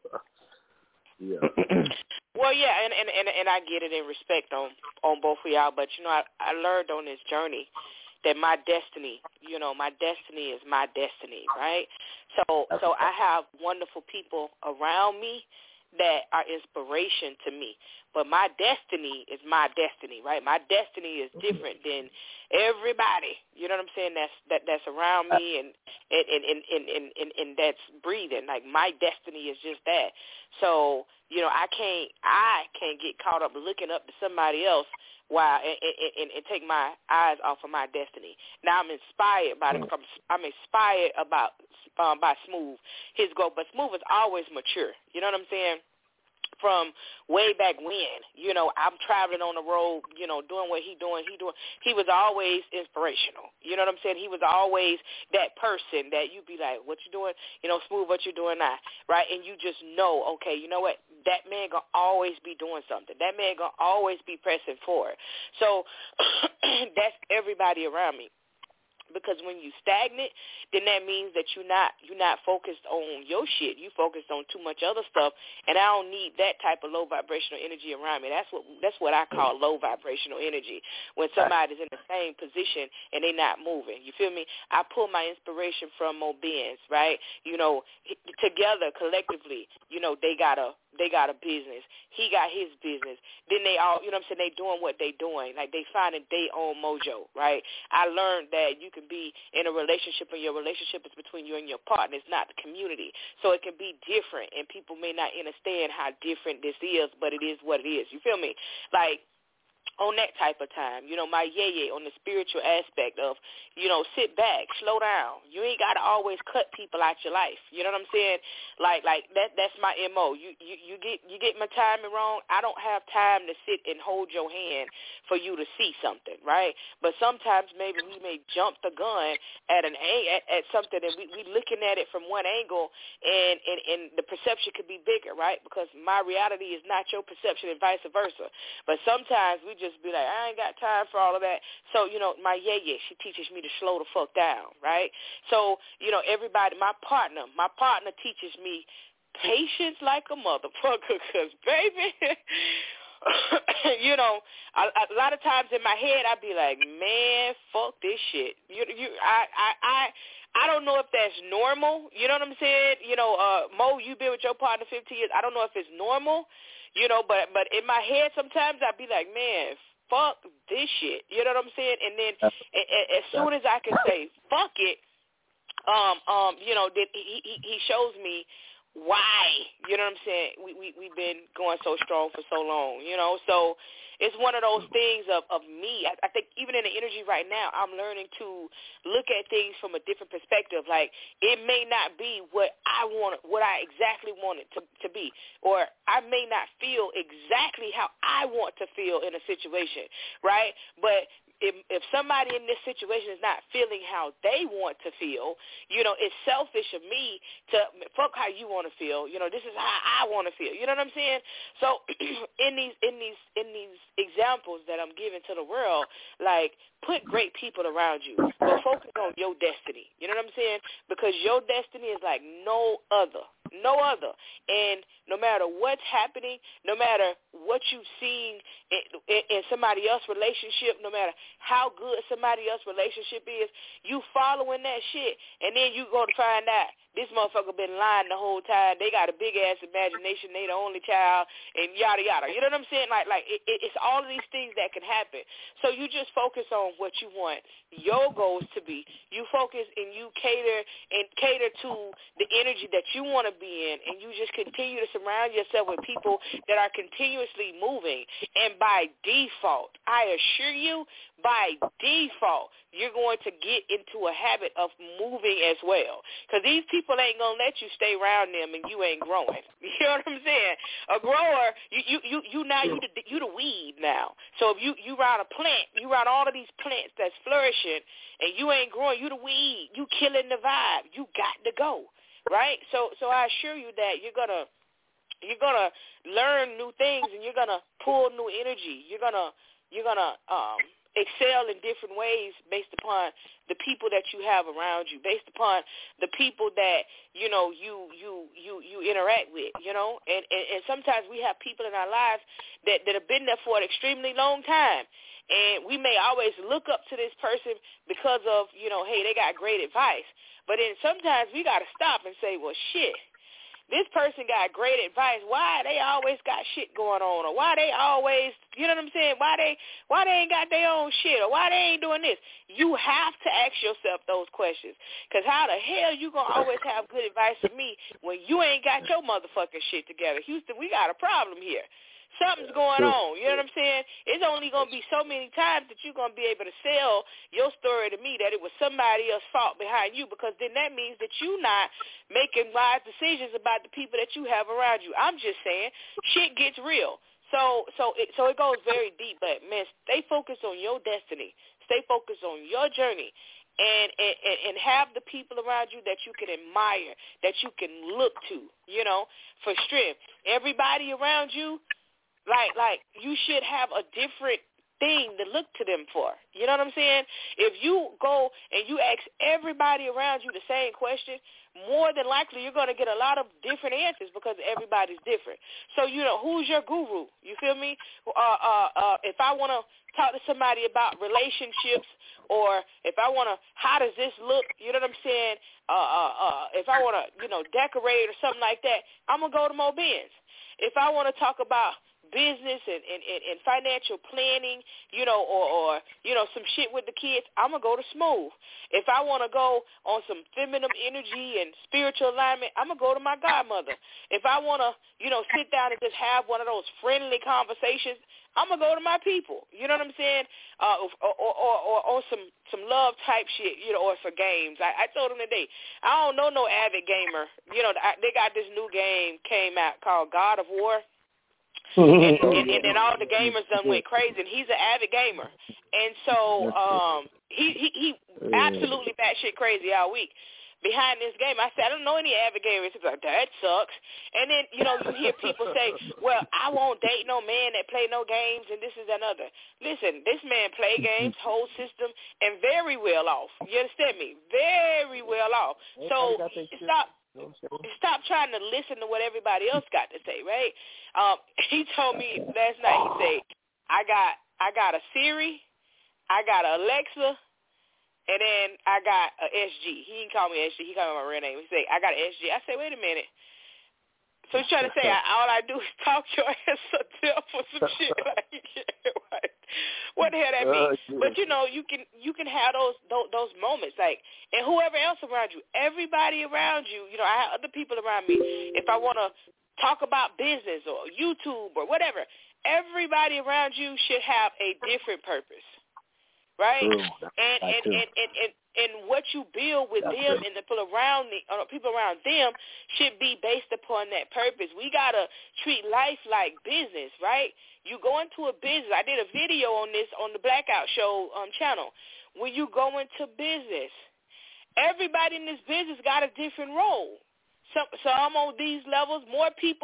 Yeah.
Well, yeah, and, and, and, and I get it in respect on, on both of y'all, but, you know, I, I learned on this journey that my destiny, you know, my destiny is my destiny, right? So so I have wonderful people around me that are inspiration to me, but my destiny is my destiny, right? My destiny is different than everybody, you know what I'm saying, that's that that's around me and and, and, and, and, and, and, and that's breathing. Like, my destiny is just that. So, you know, I can't I can't get caught up looking up to somebody else while and, and, and take my eyes off of my destiny. Now I'm inspired by the I'm inspired about um, by Smooth, his growth, but Smooth is always mature. You know what I'm saying? From way back when, you know, I'm traveling on the road, you know, doing what he doing, he doing. He was always inspirational. You know what I'm saying? He was always that person that you be like, what you doing? You know, Smooth, what you doing now? Right? And you just know, okay, you know what? That man gonna always be doing something. That man gonna always be pressing forward. So that's everybody around me. Because when you stagnant, then that means that you're not you're not focused on your shit. You focused on too much other stuff, and I don't need that type of low vibrational energy around me. That's what that's what I call low vibrational energy. When somebody's in the same position and they not moving, you feel me? I pull my inspiration from Mo Benz, right? You know, together collectively, you know, they got a they got a business. He got his business. Then they all, you know what I'm saying, they doing what they doing. Like, they finding their own mojo, right? I learned that you can be in a relationship, and your relationship is between you and your partner. It's not the community. So it can be different, and people may not understand how different this is, but it is what it is. You feel me? Like, on that type of time, you know, my yeye on the spiritual aspect of, you know, sit back, slow down. You ain't got to always cut people out your life. You know what I'm saying? Like, like that. That's my M O. You, you, you get, you get my timing wrong. I don't have time to sit and hold your hand for you to see something, right? But sometimes maybe we may jump the gun at an at, at something, and we we looking at it from one angle, and, and and the perception could be bigger, right? Because my reality is not your perception, and vice versa. But sometimes we just be like, I ain't got time for all of that. So, you know, my yeye, she teaches me to slow the fuck down, right? So, you know, everybody, my partner, my partner teaches me patience like a motherfucker, because, baby, you know, a, a lot of times in my head, I'd be like, man, fuck this shit. You, you, I, I, I, I don't know if that's normal. You know what I'm saying? You know, uh, Mo, you've been with your partner fifteen years. I don't know if it's normal. You know, but but in my head sometimes I'd be like, man, fuck this shit. You know what I'm saying? And then a, a, as soon as I can say fuck it, um, um, you know, then he he, he shows me why. You know what I'm saying? We we we've been going so strong for so long. You know, so it's one of those things of of me. I, I think even in the energy right now, I'm learning to look at things from a different perspective. Like, it may not be what I want, what I exactly want it to, to be, or I may not feel exactly how I want to feel in a situation, right? But if, if somebody in this situation is not feeling how they want to feel, you know, it's selfish of me to fuck how you want to feel. You know, this is how I want to feel. You know what I'm saying? So in these in these in these examples that I'm giving to the world, like, put great people around you, but focus on your destiny. You know what I'm saying? Because your destiny is like no other. No other. And no matter what's happening, no matter what you've seen in, in, in somebody else's relationship, no matter how good somebody else's relationship is, you following that shit, and then you going to find out this motherfucker been lying the whole time. They got a big-ass imagination. They the only child, and yada, yada. You know what I'm saying? Like, like it, it's all of these things that can happen. So you just focus on what you want your goals to be. You focus and you cater and cater to the energy that you want to be in, and you just continue to surround yourself with people that are continuously moving. And by default, I assure you, by default, you're going to get into a habit of moving as well. Because these people ain't going to let you stay around them and you ain't growing. You know what I'm saying? A grower, you you you, you now, you the, you the weed now. So if you, you around a plant, you around all of these plants that's flourishing, and you ain't growing, you the weed. You killing the vibe. You got to go, right? So so I assure you that you're going to you're gonna learn new things, and you're going to pull new energy. You're going to you're gonna um excel in different ways based upon the people that you have around you, based upon the people that, you know, you you you you interact with, you know. And, and, and sometimes we have people in our lives that, that have been there for an extremely long time. And we may always look up to this person because of, you know, hey, they got great advice. But then sometimes we got to stop and say, well, shit, this person got great advice. Why they always got shit going on? Or why they always, you know what I'm saying? Why they why they ain't got their own shit? Or why they ain't doing this? You have to ask yourself those questions. Because how the hell you going to always have good advice from me when you ain't got your motherfucking shit together? Houston, we got a problem here. Something's going on. You know what I'm saying? It's only going to be so many times that you're going to be able to sell your story to me that it was somebody else's fault behind you, because then that means that you're not making wise decisions about the people that you have around you. I'm just saying, shit gets real. So so it, so it goes very deep. But, man, stay focused on your destiny. Stay focused on your journey. And, and and have the people around you that you can admire, that you can look to, you know, for strength. Everybody around you, Like, like you should have a different thing to look to them for. You know what I'm saying? If you go and you ask everybody around you the same question, more than likely you're going to get a lot of different answers because everybody's different. So, you know, who's your guru? You feel me? Uh, uh, uh, if I want to talk to somebody about relationships, or if I want to, how does this look? You know what I'm saying? Uh, uh, uh, if I want to, you know, decorate or something like that, I'm going to go to Mo Benz. if I want to talk about business and, and, and, and financial planning, you know, or, or, you know, some shit with the kids, I'm going to go to Smooth. If I want to go on some feminine energy and spiritual alignment, I'm going to go to my godmother. If I want to, you know, sit down and just have one of those friendly conversations, I'm going to go to my people. You know what I'm saying? Uh, or, or, or, or, or some, some love type shit, you know, or some games. I, I told them today, I don't know no avid gamer. You know, they got this new game came out called God of War. and, and, and then all the gamers done went crazy, and he's an avid gamer. And so um, he, he, he absolutely batshit crazy all week behind this game. I said, I don't know any avid gamers. He's like, that sucks. And then, you know, you hear people say, well, I won't date no man that play no games, and this is another. Listen, this man play games, whole system, and very well off. You understand me? Very well off. So stop. Stop trying to listen to what everybody else got to say, right? Um, he told me last night, he said, I got I got a Siri, I got a Alexa, and then I got a S G. He didn't call me S G. He called me my real name. He said, I got an S G. I said, wait a minute. So he's trying to say, I, all I do is talk your ass up for some shit. Like, yeah, what? What the hell that mean? Uh, but you know, you can you can have those, those those moments, like, and whoever else around you, everybody around you. You know, I have other people around me. If I want to talk about business or YouTube or whatever, everybody around you should have a different purpose, right?
True.
And and, and and and and what you build with
That's
them
true.
and the people around the uh, people around them should be based upon that purpose. We gotta treat life like business, right? You go into a business. I did a video on this on the Blackout Show um, channel. When you go into business, everybody in this business got a different role. Some, some on these levels, more people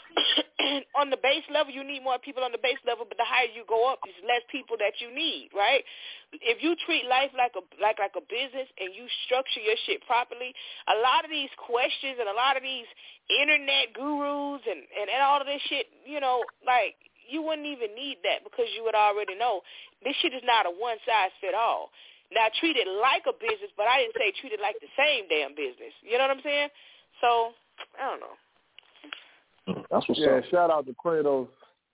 on the base level, you need more people on the base level, but the higher you go up, there's less people that you need, right? If you treat life like a like like a business and you structure your shit properly, a lot of these questions and a lot of these internet gurus and, and, and all of this shit, you know, like, you wouldn't even need that because you would already know this shit is not a one-size-fit-all. Now, treat it like a business, but I didn't say treat it like the same damn business. You know what I'm saying? So, I don't know.
That's what's
yeah,
up.
shout out to Kratos.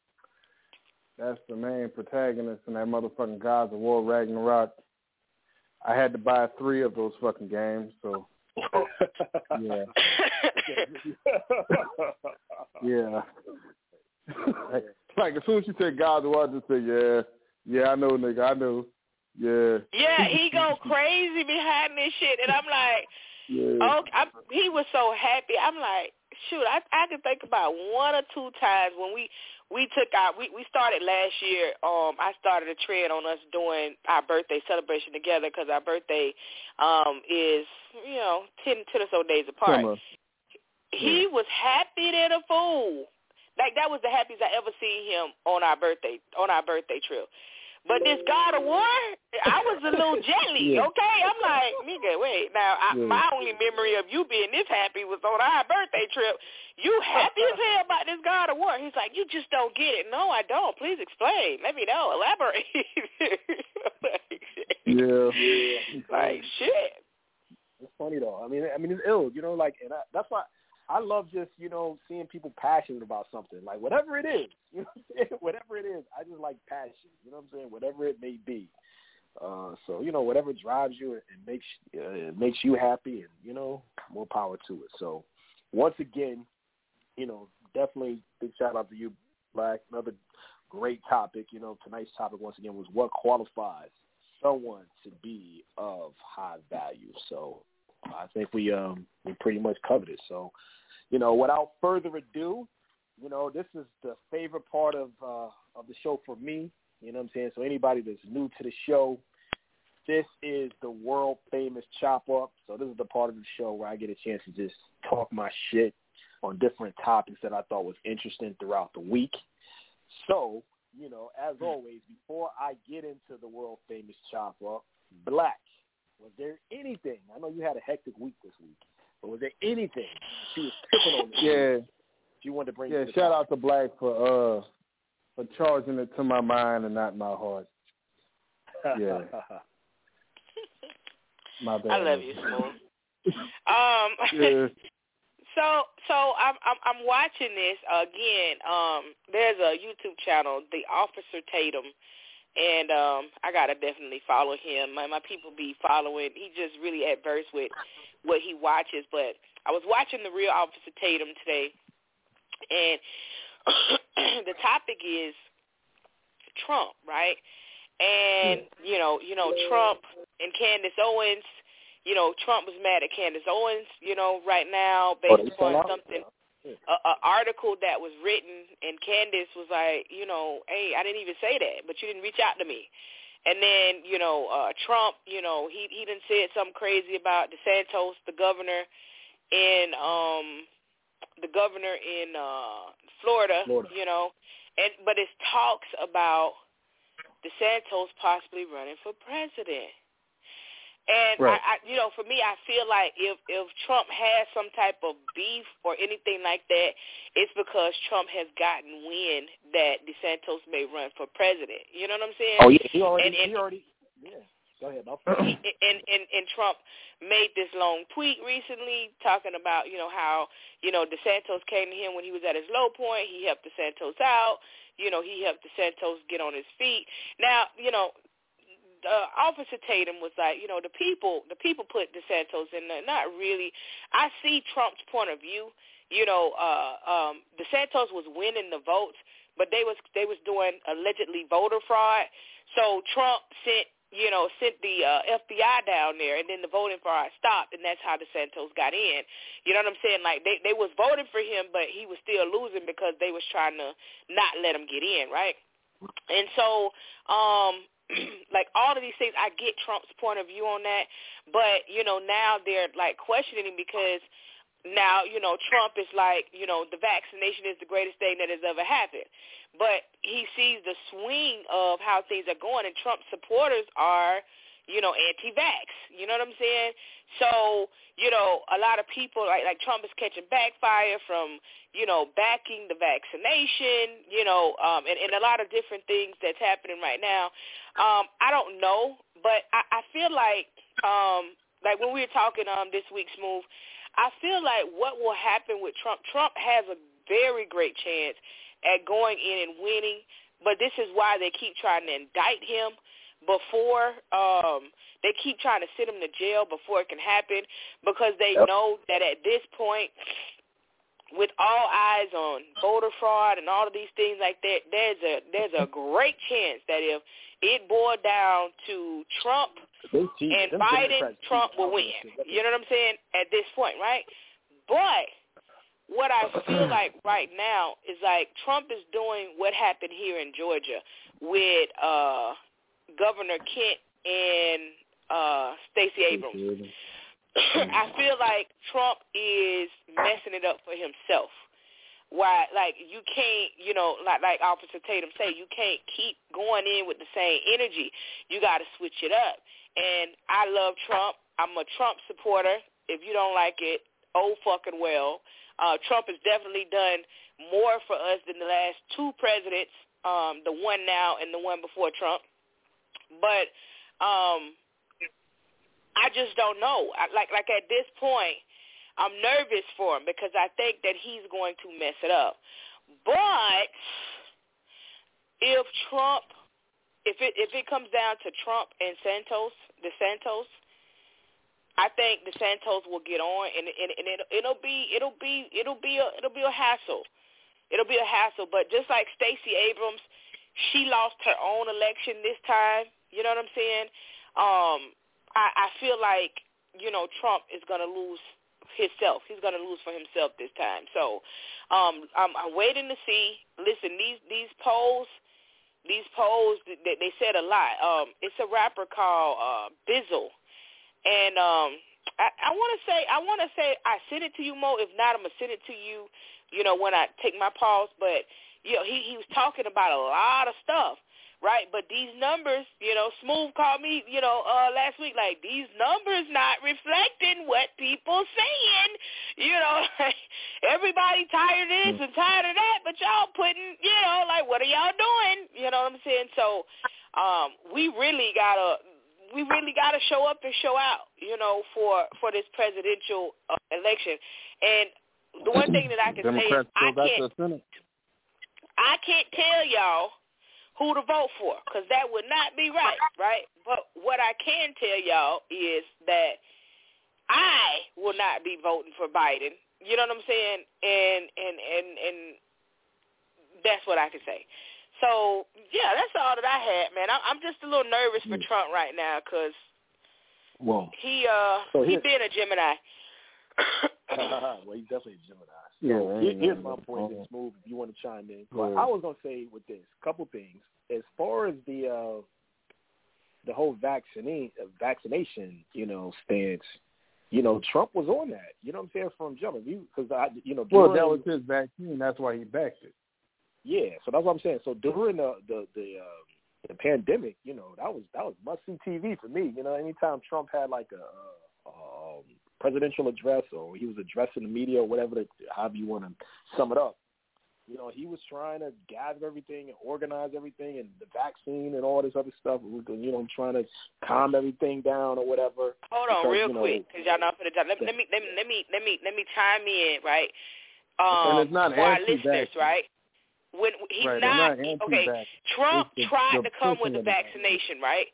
That's the main protagonist in that motherfucking Gods of War Ragnarok. I had to buy three of those fucking games, so yeah. yeah. like, like, as soon as she said Gods of War, I just said, yeah, yeah, I know, nigga, I know, yeah.
Yeah, he go crazy behind this shit, and I'm like,
yeah.
oh, I, he was so happy. I'm like, shoot, I I can think about one or two times when we we took our we we started last year. Um, I started a trend on us doing our birthday celebration together because our birthday um is you know ten ten or so days apart.
Summer.
He
yeah.
was happy than a fool. Like, that was the happiest I ever seen him on our birthday on our birthday trip. But this God of War, I was a little jelly,
yeah.
okay? I'm like, nigga, wait. Now, I,
yeah.
my only memory of you being this happy was on our birthday trip. You happy as hell about this God of War. He's like, you just don't get it. No, I don't. Please explain. Let me know. Elaborate. like,
yeah.
yeah.
Like, shit.
It's funny, though. I mean, I mean, it's ill, you know, like, and I, that's why I love just, you know, seeing people passionate about something. Like, whatever it is, you know what I'm saying? Whatever it is, I just like passion, you know what I'm saying? Whatever it may be. Uh, so, you know, whatever drives you and makes, uh, makes you happy and, you know, more power to it. So, once again, you know, definitely big shout out to you, Black. Another great topic. You know, tonight's topic, once again, was what qualifies someone to be of high value. So, I think we um we pretty much covered it. So, you know, without further ado, you know, this is the favorite part of uh, of the show for me. You know what I'm saying? So anybody that's new to the show, this is the world famous Chop Up. So this is the part of the show where I get a chance to just talk my shit on different topics that I thought was interesting throughout the week. So, you know, as always, before I get into the world famous Chop Up, Black, was there anything, I know you had a hectic week this week, but was there anything she was picking on this
Yeah.
week you wanted to bring
Yeah,
to the
shout
top?
out to Black for uh for charging it to my mind and not my heart. Yeah. My bad.
I love you, Smooth. um,
yeah.
so, So I'm I'm, I'm watching this again. Um, there's a YouTube channel, The Officer Tatum, and um, I gotta definitely follow him. My my people be following. He just really adverse with what he watches. But I was watching The Real Officer Tatum today, and the topic is Trump, right? And you know, you know, Trump and Candace Owens. You know, Trump was mad at Candace Owens, you know, right now based
oh,
upon something, an article that was written, and Candace was like, you know, hey, I didn't even say that, but you didn't reach out to me. And then, you know, uh, Trump, you know, he he done said something crazy about DeSantis, the governor in um the governor in uh, Florida,
Florida,
you know, and but it's talks about DeSantis possibly running for president. And,
right.
I, I, you know, for me, I feel like if, if Trump has some type of beef or anything like that, it's because Trump has gotten wind that DeSantis may run for president. You know what I'm saying?
Oh, yeah, he already,
and, and,
he already, yeah. Go ahead.
and, and, and Trump made this long tweet recently talking about, you know, how, you know, DeSantis came to him when he was at his low point. He helped DeSantis out. You know, he helped DeSantis get on his feet. Now, you know, Uh, Officer Tatum was like, you know, the people, the people put DeSantis in there. Not really. I see Trump's point of view. You know, uh, um, DeSantis was winning the votes, but they was they was doing allegedly voter fraud. So Trump sent, you know, sent the uh, F B I down there, and then the voting fraud stopped, and that's how DeSantis got in. You know what I'm saying? Like they they was voting for him, but he was still losing because they was trying to not let him get in, right? And so, um. like all of these things, I get Trump's point of view on that, but, you know, now they're, like, questioning because now, you know, Trump is like, you know, the vaccination is the greatest thing that has ever happened. But he sees the swing of how things are going, and Trump supporters are, you know, anti-vax. You know what I'm saying? So, you know, a lot of people, like, like Trump is catching backfire from, you know, backing the vaccination, you know, um, and, and a lot of different things that's happening right now. Um, I don't know, but I, I feel like, um, like when we were talking um, this week, Smooth, I feel like what will happen with Trump, Trump has a very great chance at going in and winning, but this is why they keep trying to indict him before um, they keep trying to send him to jail before it can happen, because they yep. know that at this point, with all eyes on voter fraud and all of these things like that, there's a there's a great chance that if it boiled down to Trump and Biden, Trump will win. You know what I'm saying? At this point, right? But what I feel like right now is like Trump is doing what happened here in Georgia with uh, Governor Kent and uh, Stacey Abrams. I feel like Trump is messing it up for himself. Why, like, you can't, you know, like like Officer Tatum say, you can't keep going in with the same energy. You got to switch it up. And I love Trump. I'm a Trump supporter. If you don't like it, oh fucking well. Uh, Trump has definitely done more for us than the last two presidents, um, the one now and the one before Trump. But um, I just don't know. I, like like at this point, I'm nervous for him because I think that he's going to mess it up. But if Trump, if it if it comes down to Trump and Santos, DeSantis, I think DeSantis will get on, and and, and it, it'll be it'll be it'll be a it'll be a hassle. It'll be a hassle. But just like Stacey Abrams, she lost her own election this time. You know what I'm saying? Um, I, I feel like, you know, Trump is going to lose himself. He's going to lose for himself this time. So um, I'm, I'm waiting to see. Listen, these these polls, these polls, they, they said a lot. Um, it's a rapper called uh, Bizzle, and um, I, I want to say, I want to say, I sent it to you, Mo. If not, I'm gonna send it to you. You know, when I take my pause. But you know, he he was talking about a lot of stuff. Right, but these numbers, you know, Smooth called me, you know, uh, last week, like, these numbers not reflecting what people saying. You know, like, everybody tired of this and tired of that, but y'all putting, you know, like, what are y'all doing? You know what I'm saying? So um, we really got to, we really got to show up and show out, you know, for, for this presidential uh, election. And the one thing that I can say is I can't, I can't tell y'all who to vote for, because that would not be right, right? But what I can tell y'all is that I will not be voting for Biden. You know what I'm saying? And and and and that's what I can say. So yeah, that's all that I had, man. I'm just a little nervous for Trump right now because
well,
he uh so he been a Gemini.
Well, he's definitely a Gemini. So yeah, here, here's my point. This move, if you want to chime in, but I was gonna say with this, couple things. As far as the uh, the whole vaccine vaccination, you know, stance, you know, Trump was on that. You know what I'm saying, from jump. Because I, you know,
during, well, that was his vaccine. That's why he backed it.
Yeah, so that's what I'm saying. So during the the the, uh, the pandemic, you know, that was that was must see T V for me. You know, anytime Trump had like a, a, a um, presidential address or he was addressing the media or whatever, that, however you want to sum it up. You know, he was trying to gather everything and organize everything and the vaccine and all this other stuff. You know, trying to calm everything down or whatever.
Hold on, because, real you know, quick, because y'all know for the time. Let, let me let me let me let me let me chime in, right? Um,
and it's not
for our listeners, right? When he's
right,
not,
not
okay. Trump
the,
tried
the
to come with a vaccination, right?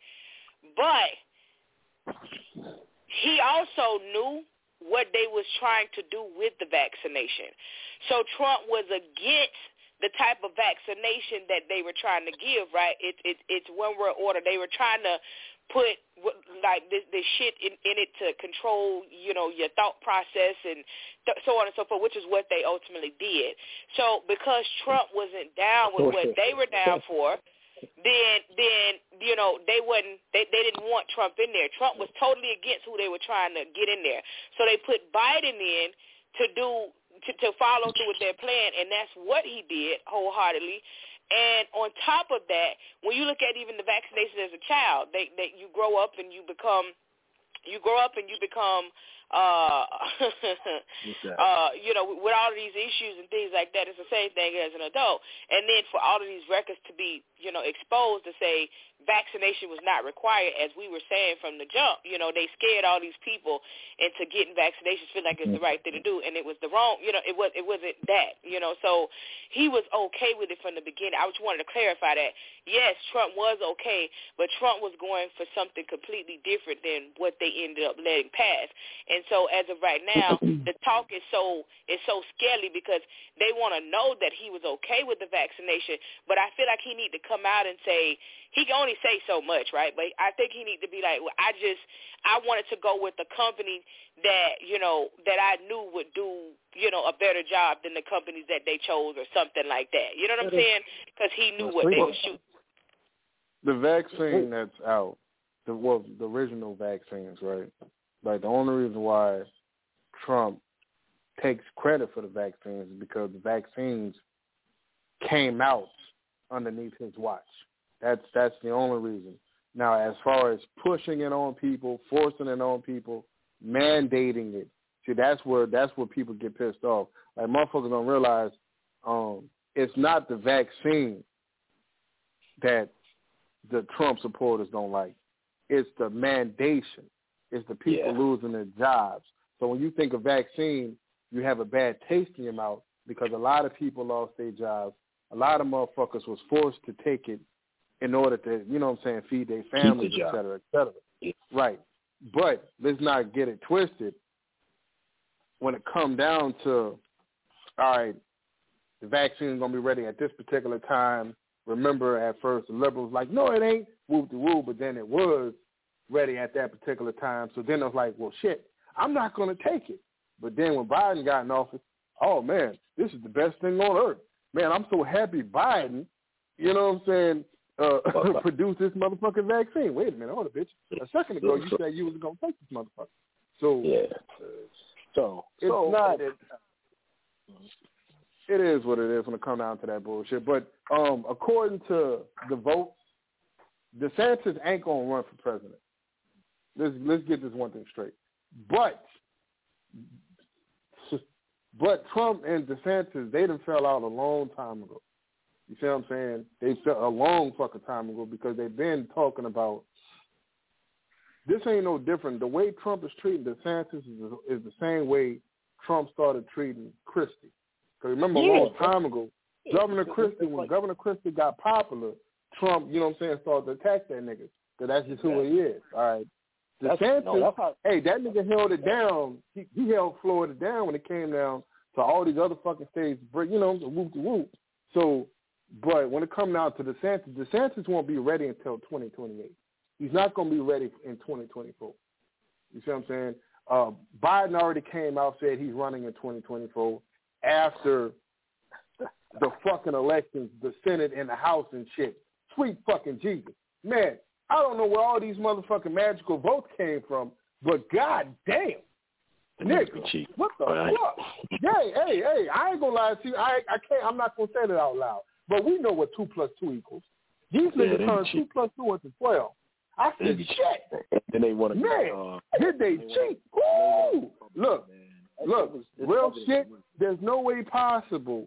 But he also knew what they was trying to do with the vaccination. So Trump was against the type of vaccination that they were trying to give, right? It, it, it's one word order. They were trying to put like this, this shit in, in it to control, you know, your thought process and th- so on and so forth, which is what they ultimately did. So because Trump wasn't down with what they were down for, then then you know they wasn't they, they didn't want Trump in there. Trump was totally against who they were trying to get in there. So they put Biden in to do to, to follow through with their plan, and that's what he did wholeheartedly. And on top of that, when you look at even the vaccination as a child, they, they you grow up and you become you grow up and you become uh, uh, you know, with all of these issues and things like that, it's the same thing as an adult. And then for all of these records to be, you know, exposed to say vaccination was not required, as we were saying from the jump, you know, they scared all these people into getting vaccinations, feel like it's the right thing to do, and it was the wrong, you know, it was it wasn't that, you know. So he was okay with it from the beginning. I just wanted to clarify that. Yes, Trump was okay, but Trump was going for something completely different than what they ended up letting pass. And so as of right now, the talk is so is so scary because they want to know that he was okay with the vaccination, but I feel like he need to come out and say, he can only say so much, right? But I think he need to be like, well, I just, I wanted to go with the company that, you know, that I knew would do, you know, a better job than the companies that they chose or something like that. You know what I'm saying? Because he knew what they were shooting.
The vaccine that's out, the well, the original vaccines, right? Like the only reason why Trump takes credit for the vaccines is because the vaccines came out underneath his watch. That's that's the only reason. Now, as far as pushing it on people, forcing it on people, mandating it, see, that's where that's where people get pissed off. Like motherfuckers don't realize um, it's not the vaccine that the Trump supporters don't like. It's the mandation. It's the people
yeah.
losing their jobs. So when you think of vaccine, you have a bad taste in your mouth because a lot of people lost their jobs. A lot of motherfuckers was forced to take it in order to, you know what I'm saying, feed their families,
the
et cetera, et cetera. Yeah. Right. But let's not get it twisted. When it come down to, all right, the vaccine is going to be ready at this particular time. Remember, at first, the liberals like, no, it ain't, whoop-de-woo, but then it was ready at that particular time. So then I was like, well, shit, I'm not going to take it. But then when Biden got in office, oh, man, this is the best thing on earth. Man, I'm so happy Biden, you know what I'm saying, uh, produced this motherfucking vaccine. Wait a minute, hold on, bitch. A second ago, you said you was going to take this motherfucker. So,
yeah. So,
it's
so,
not, it, it is what it is when it comes down to that bullshit. But um, according to the vote, DeSantis ain't going to run for president. Let's, let's get this one thing straight. But, but Trump and DeSantis, they done fell out a long time ago. You see what I'm saying? They fell a long fucking time ago because they've been talking about this ain't no different. The way Trump is treating DeSantis is, is the same way Trump started treating Christie. Because remember
yeah,
a long time ago,
yeah,
Governor Christie, when
like,
Governor Christie got popular, Trump, you know what I'm saying, started to attack that nigga. Because that's just who he is. All right. DeSantis,
no, that's how,
hey, that nigga held it down. He, he held Florida down when it came down to all these other fucking states, you know, whoop to whoop. So, but when it comes down to DeSantis, DeSantis won't be ready until twenty twenty-eight. He's not going to be ready in twenty twenty-four. You see what I'm saying? Uh, Biden already came out, said he's running in twenty twenty-four after the fucking elections, the Senate and the House and shit. Sweet fucking Jesus. Man, I don't know where all these motherfucking magical votes came from, but goddamn. Nigga, what the right. fuck? Hey, hey, hey, I ain't gonna lie to you. I I can't, I'm not gonna say that out loud. But we know what two plus two equals. These yeah, niggas turned two plus two into twelve. I said, shit.
Then they want to
Man,
uh,
did they, they cheat? Ooh. Look, man. look, was, real shit, there's no way possible.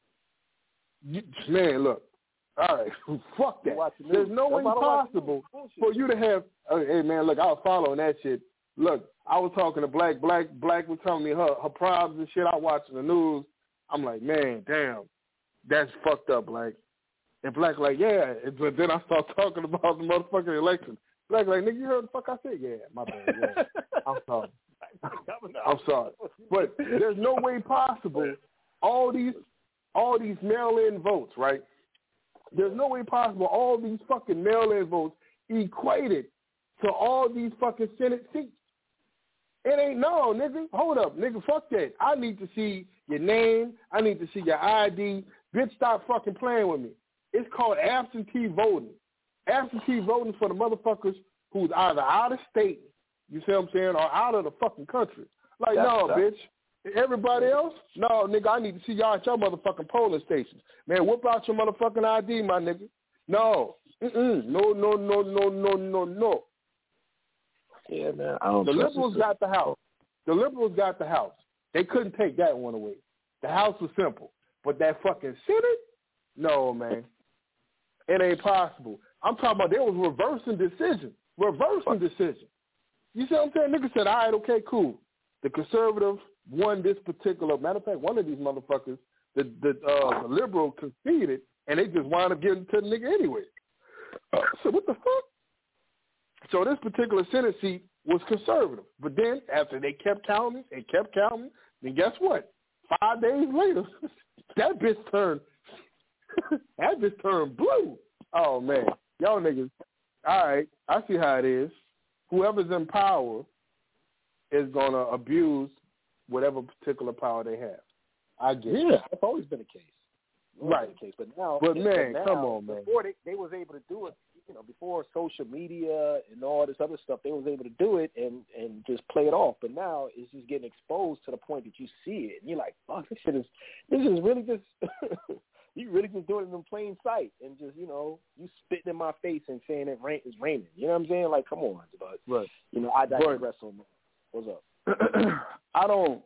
You, man, look. All right, fuck that. There's no way possible for you to have, uh, hey, man, look, I was following that shit. Look, I was talking to Black. Black Black was telling me her, her problems and shit. I was watching the news. I'm like, man, damn, that's fucked up, Black. And Black like, yeah. But then I start talking about the motherfucking election. Black like, nigga, you heard the fuck I said? Yeah, my bad, yeah. I'm sorry. I'm sorry. But there's no way possible all these all these mail-in votes, right? There's no way possible all these fucking mail-in votes equated to all these fucking Senate seats. It ain't no, nigga. Hold up, nigga. Fuck that. I need to see your name. I need to see your I D. Bitch, stop fucking playing with me. It's called absentee voting. Absentee voting for the motherfuckers who's either out of state, you see what I'm saying, or out of the fucking country. Like, That's no, tough. bitch. Everybody else? No, nigga, I need to see y'all at your motherfucking polling stations. Man, whip out your motherfucking I D, my nigga. No. Mm-mm. No, no, no, no, no, no, no.
Yeah, man. I don't
the liberals got the House. The liberals got the House. They couldn't take that one away. The House was simple. But that fucking Senate? No, man. It ain't possible. I'm talking about they was reversing decisions. Reversing decisions. You see what I'm saying? Nigga said, all right, okay, cool. The conservative won this particular, matter of fact, one of these motherfuckers, the the, uh, the liberal conceded, and they just wound up getting to the nigga anyway. Uh, so what the fuck? So this particular Senate seat was conservative. But then after they kept counting and kept counting, then guess what? Five days later, that bitch turned, that bitch turned blue. Oh, man. Y'all niggas, all right, I see how it is. Whoever's in power is going to abuse whatever particular power they have. I get
it. Yeah, that's always been the case. Always
right.
Been the case. But now,
but man,
but now,
come on, man.
Before they, they was able to do it, you know, before social media and all this other stuff, they was able to do it and, and just play it off. But now it's just getting exposed to the point that you see it, and you're like, fuck, this shit is, this is really just, you really just doing it in plain sight, and just, you know, you spitting in my face and saying it rain, it's raining. You know what I'm saying? Like, come on, but
right.
you know, I digress on that. What's up?
I don't.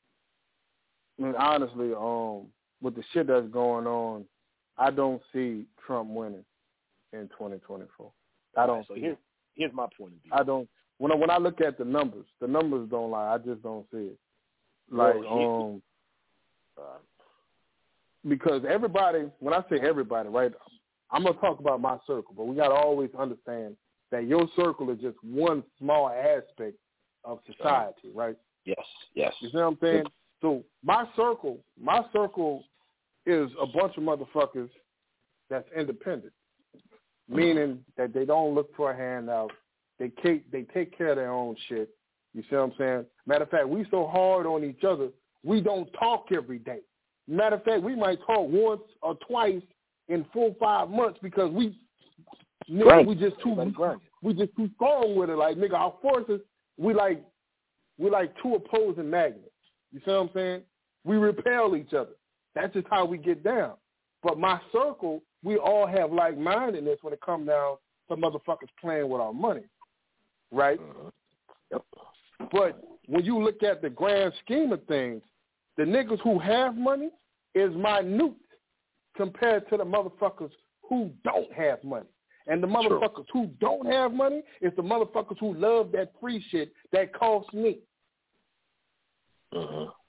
I mean, honestly, um, with the shit that's going on, I don't see Trump winning in twenty twenty-four. I don't.
Right, so
see
here's
it.
here's my point of view.
I don't. When I, when I look at the numbers, the numbers don't lie. I just don't see it. Like, well, um, uh, because everybody. When I say everybody, right, I'm gonna talk about my circle, but we gotta always understand that your circle is just one small aspect of society, right?
Yes, yes.
You see what I'm saying? So my circle, my circle is a bunch of motherfuckers that's independent, meaning that they don't look for a handout. They take, they take care of their own shit. You see what I'm saying? Matter of fact, we so hard on each other, we don't talk every day. Matter of fact, we might talk once or twice in four five months because we, nigga,
right.
we just too, we just too strong with it. Like, nigga, our forces, we like, we like two opposing magnets. You see what I'm saying? We repel each other. That's just how we get down. But my circle, we all have like-mindedness when it comes down to motherfuckers playing with our money, right?
Uh, yep.
But when you look at the grand scheme of things, the niggas who have money is minute compared to the motherfuckers who don't have money. And the motherfuckers True. who don't have money is the motherfuckers who love that free shit that costs me.
Uh-huh.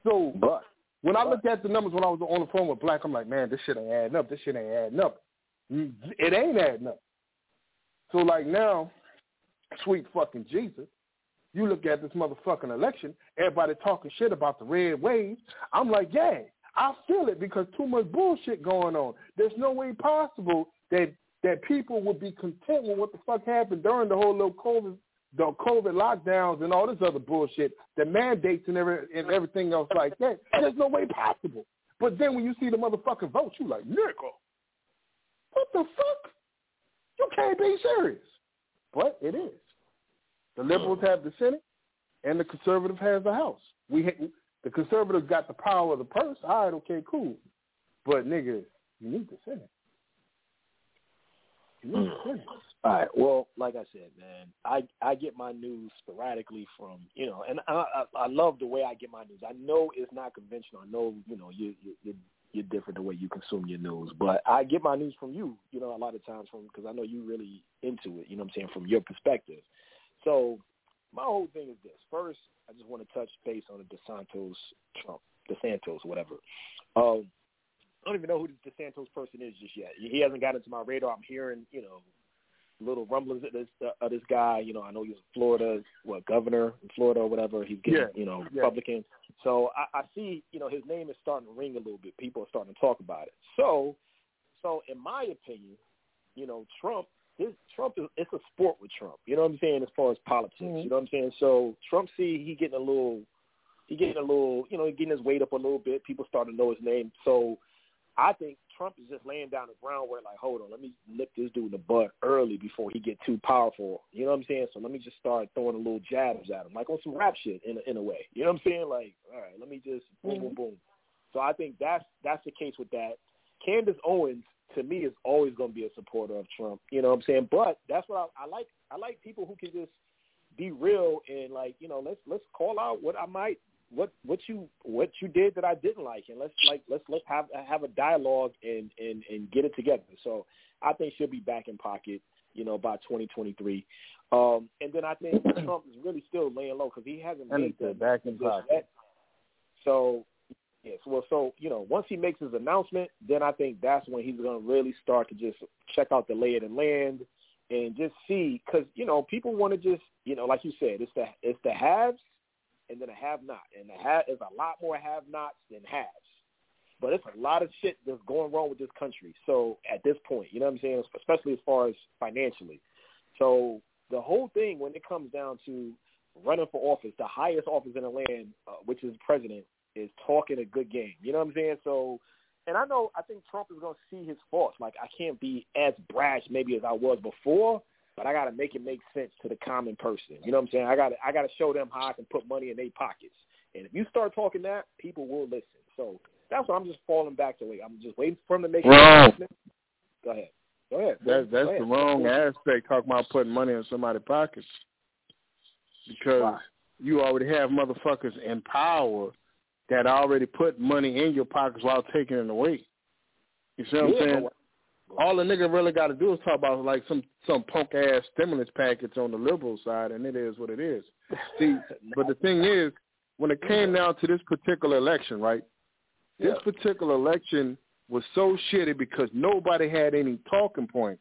So
but,
when
but.
I looked at the numbers when I was on the phone with Black, I'm like, man, this shit ain't adding up. This shit ain't adding up. It ain't adding up. So, like, now, sweet fucking Jesus, you look at this motherfucking election, everybody talking shit about the red wave. I'm like, yeah, I feel it because too much bullshit going on. There's no way possible that that people would be content with what the fuck happened during the whole little COVID, the COVID lockdowns and all this other bullshit, the mandates and, every, and everything else like that. There's no way possible. But then when you see the motherfucking votes, you like, nigga, what the fuck? You can't be serious. But it is. The liberals have the Senate, and the conservative has the House. We ha- the conservatives got the power of the purse. All right, okay, cool. But nigga, you need the Senate. You need the Senate.
All right. Well, like I said, man, I I get my news sporadically from you know, and I I, I love the way I get my news. I know it's not conventional. I know you know you you. you you're different the way you consume your news. But I get my news from you, you know, a lot of times from because I know you really into it, you know what I'm saying, from your perspective. So my whole thing is this. First, I just want to touch base on the DeSantos, Trump, DeSantos, whatever. Um, I don't even know who this DeSantos person is just yet. He hasn't gotten into my radar. I'm hearing, you know, little rumblings of this uh, of this guy. You know, I know he was Florida, what, governor in Florida or whatever. He's getting, yeah. you know, yeah. Republican. So I, I see, you know, his name is starting to ring a little bit. People are starting to talk about it. So, so in my opinion, you know, Trump, this Trump is it's a sport with Trump. You know what I'm saying? As far as politics, mm-hmm. you know what I'm saying? So Trump, see, he getting a little, he getting a little, you know, getting his weight up a little bit. People starting to know his name. So I think Trump is just laying down the groundwork like, hold on, let me nip this dude in the butt early before he get too powerful. You know what I'm saying? So let me just start throwing a little jabs at him, like on some rap shit in a, in a way. You know what I'm saying? Like, all right, let me just boom, mm-hmm. boom, boom. So I think that's that's the case with that. Candace Owens, to me, is always going to be a supporter of Trump. You know what I'm saying? But that's what I, I like. I like people who can just be real and like, you know, let's let's call out what I might. What what you what you did that I didn't like, and let's like let's let's have have a dialogue and, and, and get it together. So I think she'll be back in pocket, you know, by twenty twenty-three. Um, and then I think Trump is really still laying low because he hasn't made the
back in pocket. Yet.
So yes, well, so you know, once he makes his announcement, then I think that's when he's going to really start to just check out the lay of the land and just see, because you know, people want to just, you know, like you said, it's the it's the haves. And then a have-not. And the have is a lot more have-nots than haves. But it's a lot of shit that's going wrong with this country. So at this point, you know what I'm saying, especially as far as financially. So the whole thing, when it comes down to running for office, the highest office in the land, uh, which is president, is talking a good game. You know what I'm saying? So, and I know, I think Trump is going to see his faults. Like, I can't be as brash maybe as I was before, but I got to make it make sense to the common person. You know what I'm saying? I got to I got to show them how I can put money in their pockets. And if you start talking that, people will listen. So that's what I'm just falling back to. I'm just waiting for them to make
wrong.
It. Go ahead. Go ahead.
That, that's
Go ahead.
the wrong aspect, talking about putting money in somebody's pockets. Because Why? you already have motherfuckers in power that already put money in your pockets while taking it away. You see what yeah, I'm saying? All the nigga really got to do is talk about like some, some punk-ass stimulus package on the liberal side, and it is what it is. See, but the thing is, when it came down to this particular election, right, yeah. this particular election was so shitty because nobody had any talking points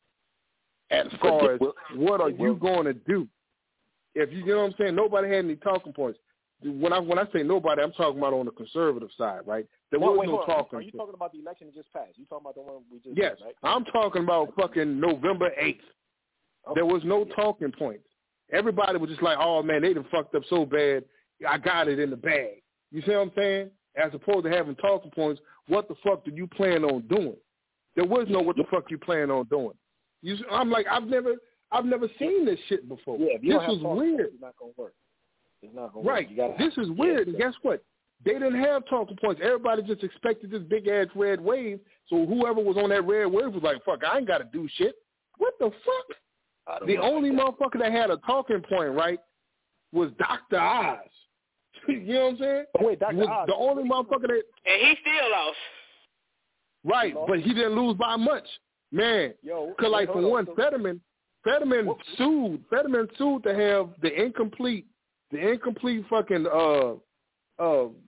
as far as what are you going to do. If you, you know what I'm saying, nobody had any talking points. When I when I say nobody, I'm talking about on the conservative side, right? There
no,
was
wait,
no talking.
Are you talking about the election that just passed? You talking about the one we just
yes,
did, right?
I'm talking about fucking November eighth. Okay. There was no talking points. Everybody was just like, oh, man, they done fucked up so bad, I got it in the bag. You see what I'm saying? As opposed to having talking points, what the fuck do you plan on doing? There was no what the fuck you plan on doing. You, I'm like, I've never I've never seen this shit before.
Yeah, if you
this was weird.
It's not going to work. It's not going
right.
to work.
This is weird. And guess what? They didn't have talking points. Everybody just expected this big-ass red wave. So whoever was on that red wave was like, fuck, I ain't got to do shit. What the fuck? The only motherfucker that had a talking point, right, was Doctor Oz. You know what I'm saying?
Wait, Doctor Oz.
The only motherfucker that...
And he still lost.
Right, but he didn't lose by much. Man, because like for one, Fetterman, Fetterman what? sued. Fetterman sued to have the incomplete, the incomplete fucking uh, uh,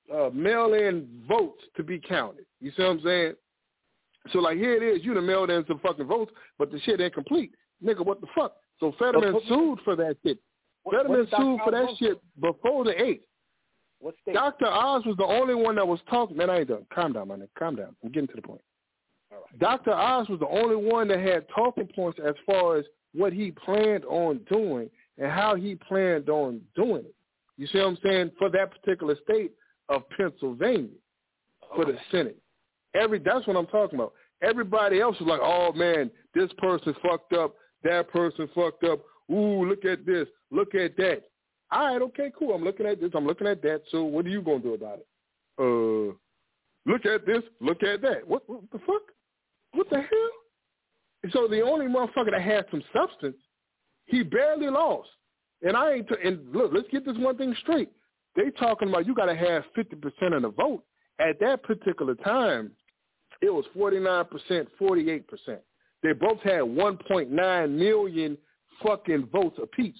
uh, mail-in votes to be counted. You see what I'm saying? So, like, here it is. You done mailed in some fucking votes, but the shit ain't complete. Nigga, what the fuck? So Fetterman
what,
sued for that shit.
What,
Fetterman sued for that
vote?
shit before the eighth.
What state?
Doctor Oz was the only one that was talking. Man, I ain't done. Calm down, my nigga. Calm down. I'm getting to the point.
All right.
Doctor Oz was the only one that had talking points as far as what he planned on doing and how he planned on doing it. You see what I'm saying? For that particular state of Pennsylvania, okay. For the Senate. Every that's what I'm talking about. Everybody else was like, oh, man, this person fucked up, that person fucked up. Ooh, look at this, look at that. All right, okay, cool. I'm looking at this, I'm looking at that. So what are you going to do about it? Uh, look at this, look at that. What, what the fuck? What the hell? So the only motherfucker that had some substance, he barely lost. And I ain't. T- and look, let's get this one thing straight. They talking about you got to have fifty percent of the vote. At that particular time, it was forty-nine percent, forty-eight percent. They both had one point nine million fucking votes apiece.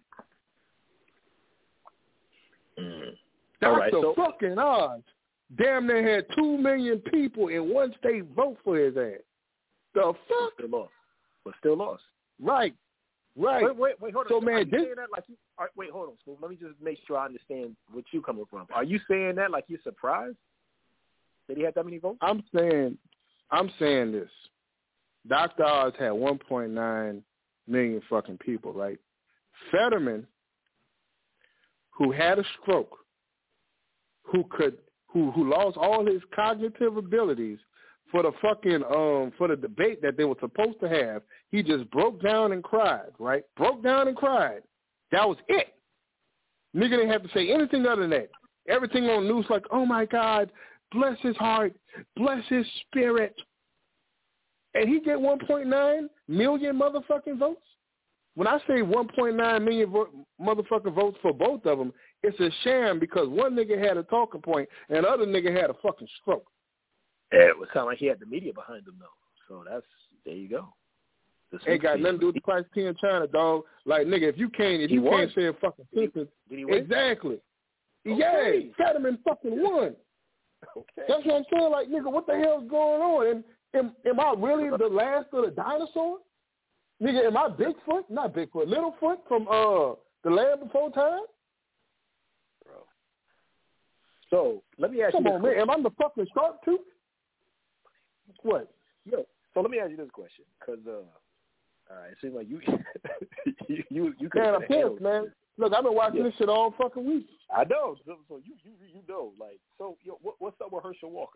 Mm.
That's
right,
the
so-
fucking odds. Damn near had two million people in one state vote for his ass. The fuck?
Still lost. But still lost.
Right. Right.
Wait, wait, wait, hold on.
So,
so
man,
are you
this...
saying that like you, are, wait, hold on, Smooth. Let me just make sure I understand what you coming from. Are you saying that like you're surprised that he had that many votes?
I'm saying, I'm saying this. Doctor Oz had one point nine million fucking people, right? Fetterman, who had a stroke, who could, who who lost all his cognitive abilities for the fucking um for the debate that they were supposed to have, he just broke down and cried, right? Broke down and cried. That was it. Nigga didn't have to say anything other than that. Everything on the news like, oh my God, bless his heart, bless his spirit. And he get one point nine million motherfucking votes? When I say one point nine million vo- motherfucking votes for both of them, it's a sham because one nigga had a talking point and the other nigga had a fucking stroke.
It was kind of like he had the media behind him, though. So that's, there you go.
Ain't got nothing to do with the price T in China, dog. Like, nigga, if you can't, if
he
you
won.
can't say a fucking sentence,
did he win?
Exactly.
Okay.
Yeah, Fetterman fucking won.
Okay.
That's what I'm saying. Like, nigga, what the hell's going on? And am, am I really the last of the dinosaurs? Nigga, am I Bigfoot? Not Bigfoot. Littlefoot from uh the Land Before Time?
Bro. So let me ask
Come
you.
on,
this
man. Am I the fucking shark tooth? What?
Yeah. So let me ask you this question, because uh, all right, it seems like you you you, you could.
Man, I'm pissed, man. Look, I've been watching
yeah.
this shit all fucking week.
I know. So, so you you you know, like, so yo, what, what's up with Herschel Walker?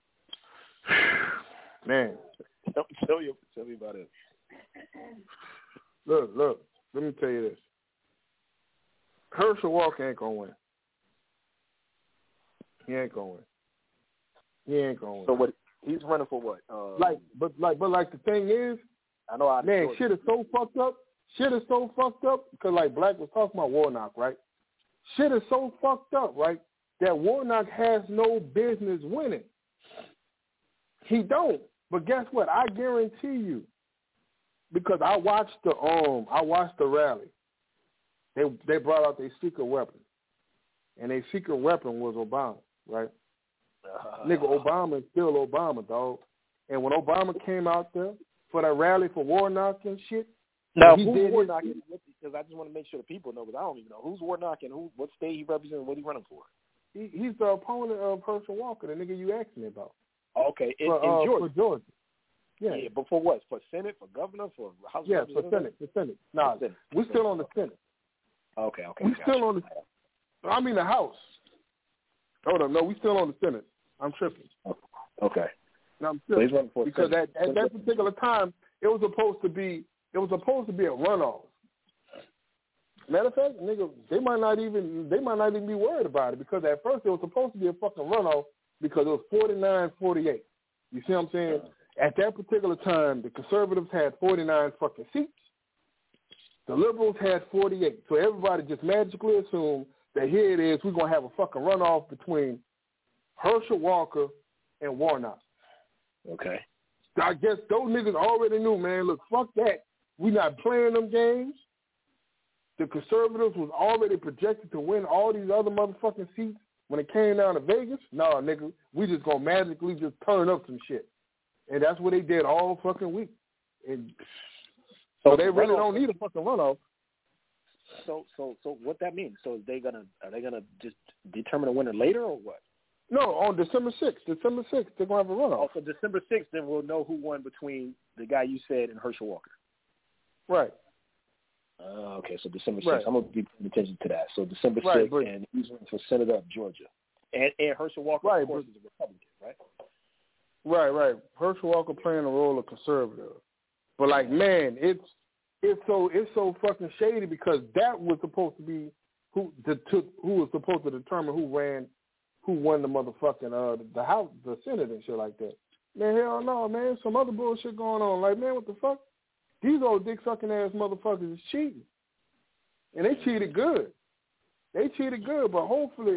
Man,
tell, tell you tell me about it.
Look, look. Let me tell you this. Herschel Walker ain't gonna win. He ain't gonna win. He ain't gonna win.
So what? He's running for what? Um,
like, but like, but like the thing is,
I know. I
man, shit is so fucked up. Shit is so fucked up because like Black was talking about Warnock, right? Shit is so fucked up, right? That Warnock has no business winning. He don't. But guess what? I guarantee you, because I watched the um, I watched the rally. They they brought out their secret weapon, and their secret weapon was Obama, right? Uh, Nigga, Obama is still Obama, dog. And when Obama came out there for that rally for Warnock and shit,
now
he
who's
did
Warnock? Because I just want to make sure the people know, because I don't even know who's Warnock and who, what state he represents, and what he running for.
He, he's the opponent of Herschel Walker, the nigga you asked me about.
Okay, in,
for,
in
uh,
Georgia.
For Georgia. Yeah.
yeah, but for what? For Senate, for governor, for House?
Yeah, for Senate, for Senate. Nah,
Senate.
we're still on the Senate.
Okay, okay.
We're still on the. I mean the House. Hold on, no, we still on the Senate. I'm tripping.
Okay.
No, I'm tripping
so for
because
Senate.
at, at that particular time, it was supposed to be it was supposed to be a runoff. Matter of fact, nigga, they might not even they might not even be worried about it because at first it was supposed to be a fucking runoff because it was forty-nine forty-eight. You see what I'm saying? At that particular time, the conservatives had forty-nine fucking seats. The liberals had forty-eight. So everybody just magically assumed that here it is, we're going to have a fucking runoff between Herschel Walker and Warnock.
Okay.
I guess those niggas already knew, man, look, fuck that. We not playing them games. The conservatives was already projected to win all these other motherfucking seats when it came down to Vegas, no, nigga, we just gonna magically just turn up some shit. And that's what they did all fucking week. And so they really don't need a fucking runoff.
So, so, so, what that means? So, they gonna are they gonna just determine a winner later or what?
No, on December sixth. December sixth, they're gonna have a runoff.
Oh, so December sixth, then we'll know who won between the guy you said and Herschel Walker.
Right.
Uh, okay, so December sixth.
Right.
I'm gonna be paying attention to that. So December sixth,
right, but,
and he's running for senator of Georgia, and and Herschel Walker,
right,
of course,
but,
is a Republican, right?
Right, right. Herschel Walker playing the role of conservative, but like, man, it's it's so it's so fucking shady because that was supposed to be who the took who was supposed to determine who ran, who won the motherfucking uh the house, the Senate and shit like that. Man, hell no, man. Some other bullshit going on. Like, man, what the fuck? These old dick sucking ass motherfuckers is cheating, and they cheated good. They cheated good, but hopefully,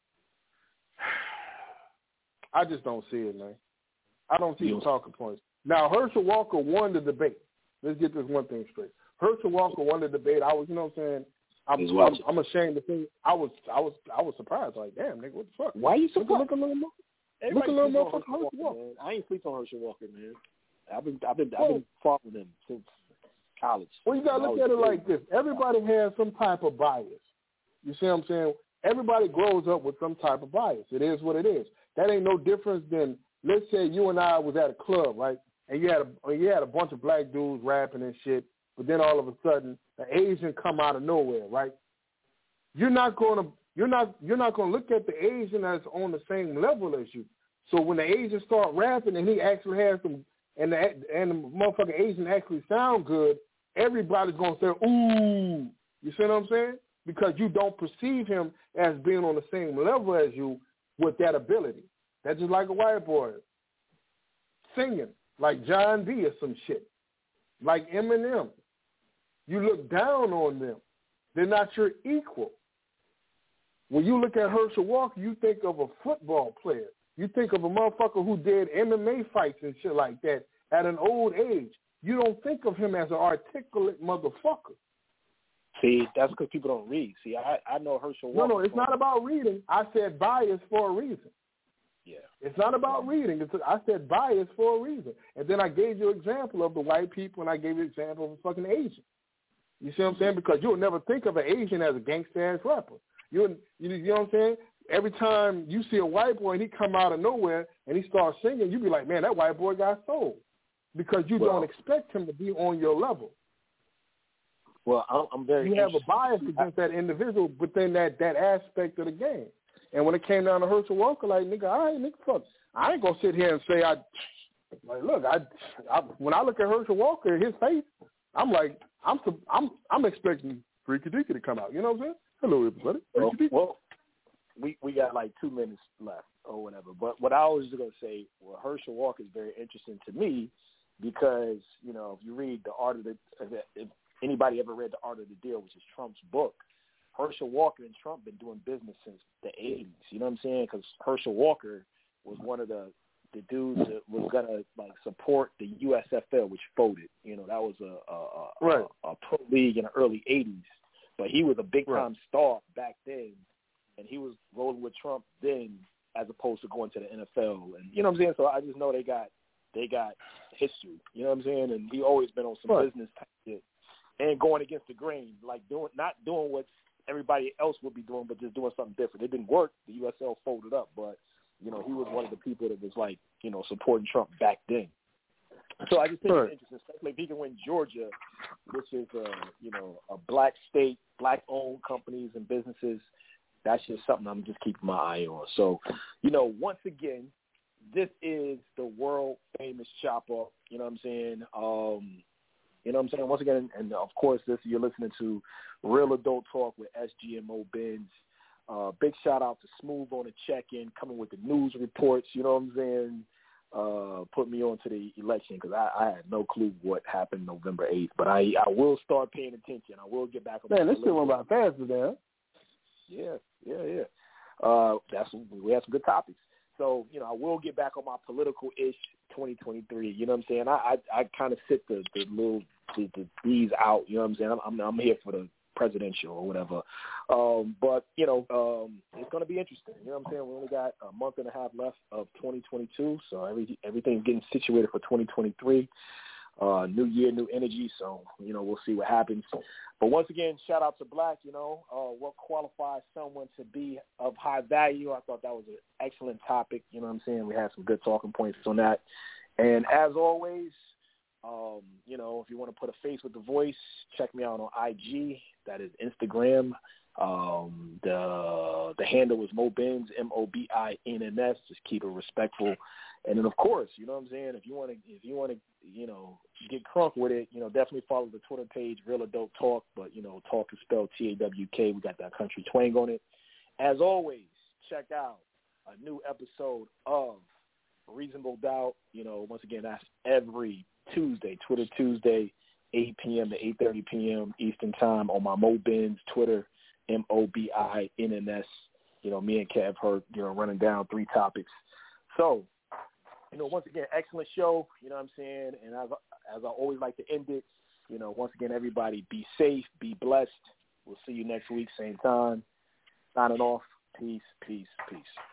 I just don't see it, man. I don't see the talking points. Now, Herschel Walker won the debate. Let's get this one thing straight. Herschel Walker won the debate. I was, you know what I'm saying? I'm, I'm, I'm ashamed to think. I was, I was, I was surprised. Like, damn, nigga, what the fuck?
Why are you so
look, look a little more? Look a little more fucking Herschel Walker.
Man. I ain't sleep on Herschel Walker, man. I've been, I've been, I've been following him since college.
Well, you gotta look at it like this. Everybody has some type of bias. You see what I'm saying? Everybody grows up with some type of bias. It is what it is. That ain't no difference than, let's say you and I was at a club, right? And you had a you had a bunch of black dudes rapping and shit, but then all of a sudden an Asian come out of nowhere, right? You're not gonna you're not you're not gonna look at the Asian that's on the same level as you. So when the Asian start rapping and he actually has some and the and the motherfucking Asian actually sound good, everybody's gonna say, ooh, you see what I'm saying? Because you don't perceive him as being on the same level as you with that ability. That's just like a white boy singing, like John B or some shit, like Eminem. You look down on them. They're not your equal. When you look at Herschel Walker, you think of a football player. You think of a motherfucker who did M M A fights and shit like that at an old age. You don't think of him as an articulate motherfucker.
See, that's because people don't read. See, I, I know Herschel Walker.
No, no, it's not about reading. I said bias for a reason.
Yeah.
It's not about reading. It's, I said bias for a reason. And then I gave you an example of the white people, and I gave you an example of a fucking Asian. You see what I'm saying? Because you'll never think of an Asian as a gangster-ass rapper. You, you, you know what I'm saying? Every time you see a white boy and he come out of nowhere and he starts singing, you be like, man, that white boy got soul. Because you well, don't expect him to be on your level.
Well, I'm, I'm very
You have a bias against that individual within that, that aspect of the game. And when it came down to Herschel Walker, like, nigga, all right, nigga, fuck. I ain't going to sit here and say, I, like, look, I, I, when I look at Herschel Walker, his face, I'm like, I'm I'm I'm expecting Freaky Deaky to come out. You know what I'm saying? Hello, everybody.
Well, well, we, we got like two minutes left or whatever. But what I was going to say, well, Herschel Walker is very interesting to me because, you know, if you read The Art of the, if anybody ever read The Art of the Deal, which is Trump's book, Herschel Walker and Trump been doing business since the eighties. You know what I'm saying? Because Herschel Walker was one of the, the dudes that was going to, like, support the U S F L, which folded. You know, that was a, a, a,
right.
a, a pro league in the early eighties. But he was a big-time right. star back then, and he was rolling with Trump then as opposed to going to the N F L. And you know what I'm saying? So I just know they got they got history. You know what I'm saying? And he always been on some right. business type shit and going against the grain, like doing not doing what everybody else would be doing, but just doing something different. It didn't work. The U S L folded up, but you know he was one of the people that was like you know supporting Trump back then. So I just think right. it's interesting, especially if he can win Georgia, which is a you know a black state, black-owned companies and businesses. That's just something I'm just keeping my eye on. So, you know, once again, this is the world famous Chop Up. You know what I'm saying? Um, you know what I'm saying? Once again, and of course, this you're listening to Real Adult Talk with S G M O Benz. Uh, big shout out to Smooth on the check-in, coming with the news reports. You know what I'm saying? Uh, put me on to the election because I, I had no clue what happened November eighth. But I I will start paying attention. I will get back on.
Man, this shit went by fast today.
Yeah, yeah, yeah. Uh, that's we have some good topics. So you know, I will get back on my political-ish twenty twenty-three. You know what I'm saying? I I, I kind of sit the the little the, the these out. You know what I'm saying? I'm, I'm I'm here for the presidential or whatever. Um, but, you know, um, it's going to be interesting. You know what I'm saying? We only got a month and a half left of twenty twenty-two, so every, everything's getting situated for twenty twenty-three. Uh, new year, new energy, so, you know, we'll see what happens. But once again, shout out to Black, you know, uh, what qualifies someone to be of high value. I thought that was an excellent topic, you know what I'm saying? We had some good talking points on that. And as always, um, you know, if you want to put a face with the voice, check me out on I G. That is Instagram. Um, the the handle is Mobins, M O B I N N S. Just keep it respectful. And then, of course, you know what I'm saying, if you want to, if you want to, you know, get crunk with it, you know, definitely follow the Twitter page, Real Adult Talk. But, you know, talk is spelled T A W K. We got that country twang on it. As always, check out a new episode of Reasonable Doubt. You know, once again, that's every Tuesday, Twitter Tuesday, eight p.m. to eight thirty p.m. Eastern Time on my Mobins Twitter, M O B I N N S. You know, me and Kev heard, you know, running down three topics. So, you know, once again, excellent show, you know what I'm saying? And as, as I always like to end it, you know, once again, everybody be safe, be blessed. We'll see you next week, same time. Signing off. Peace, peace, peace.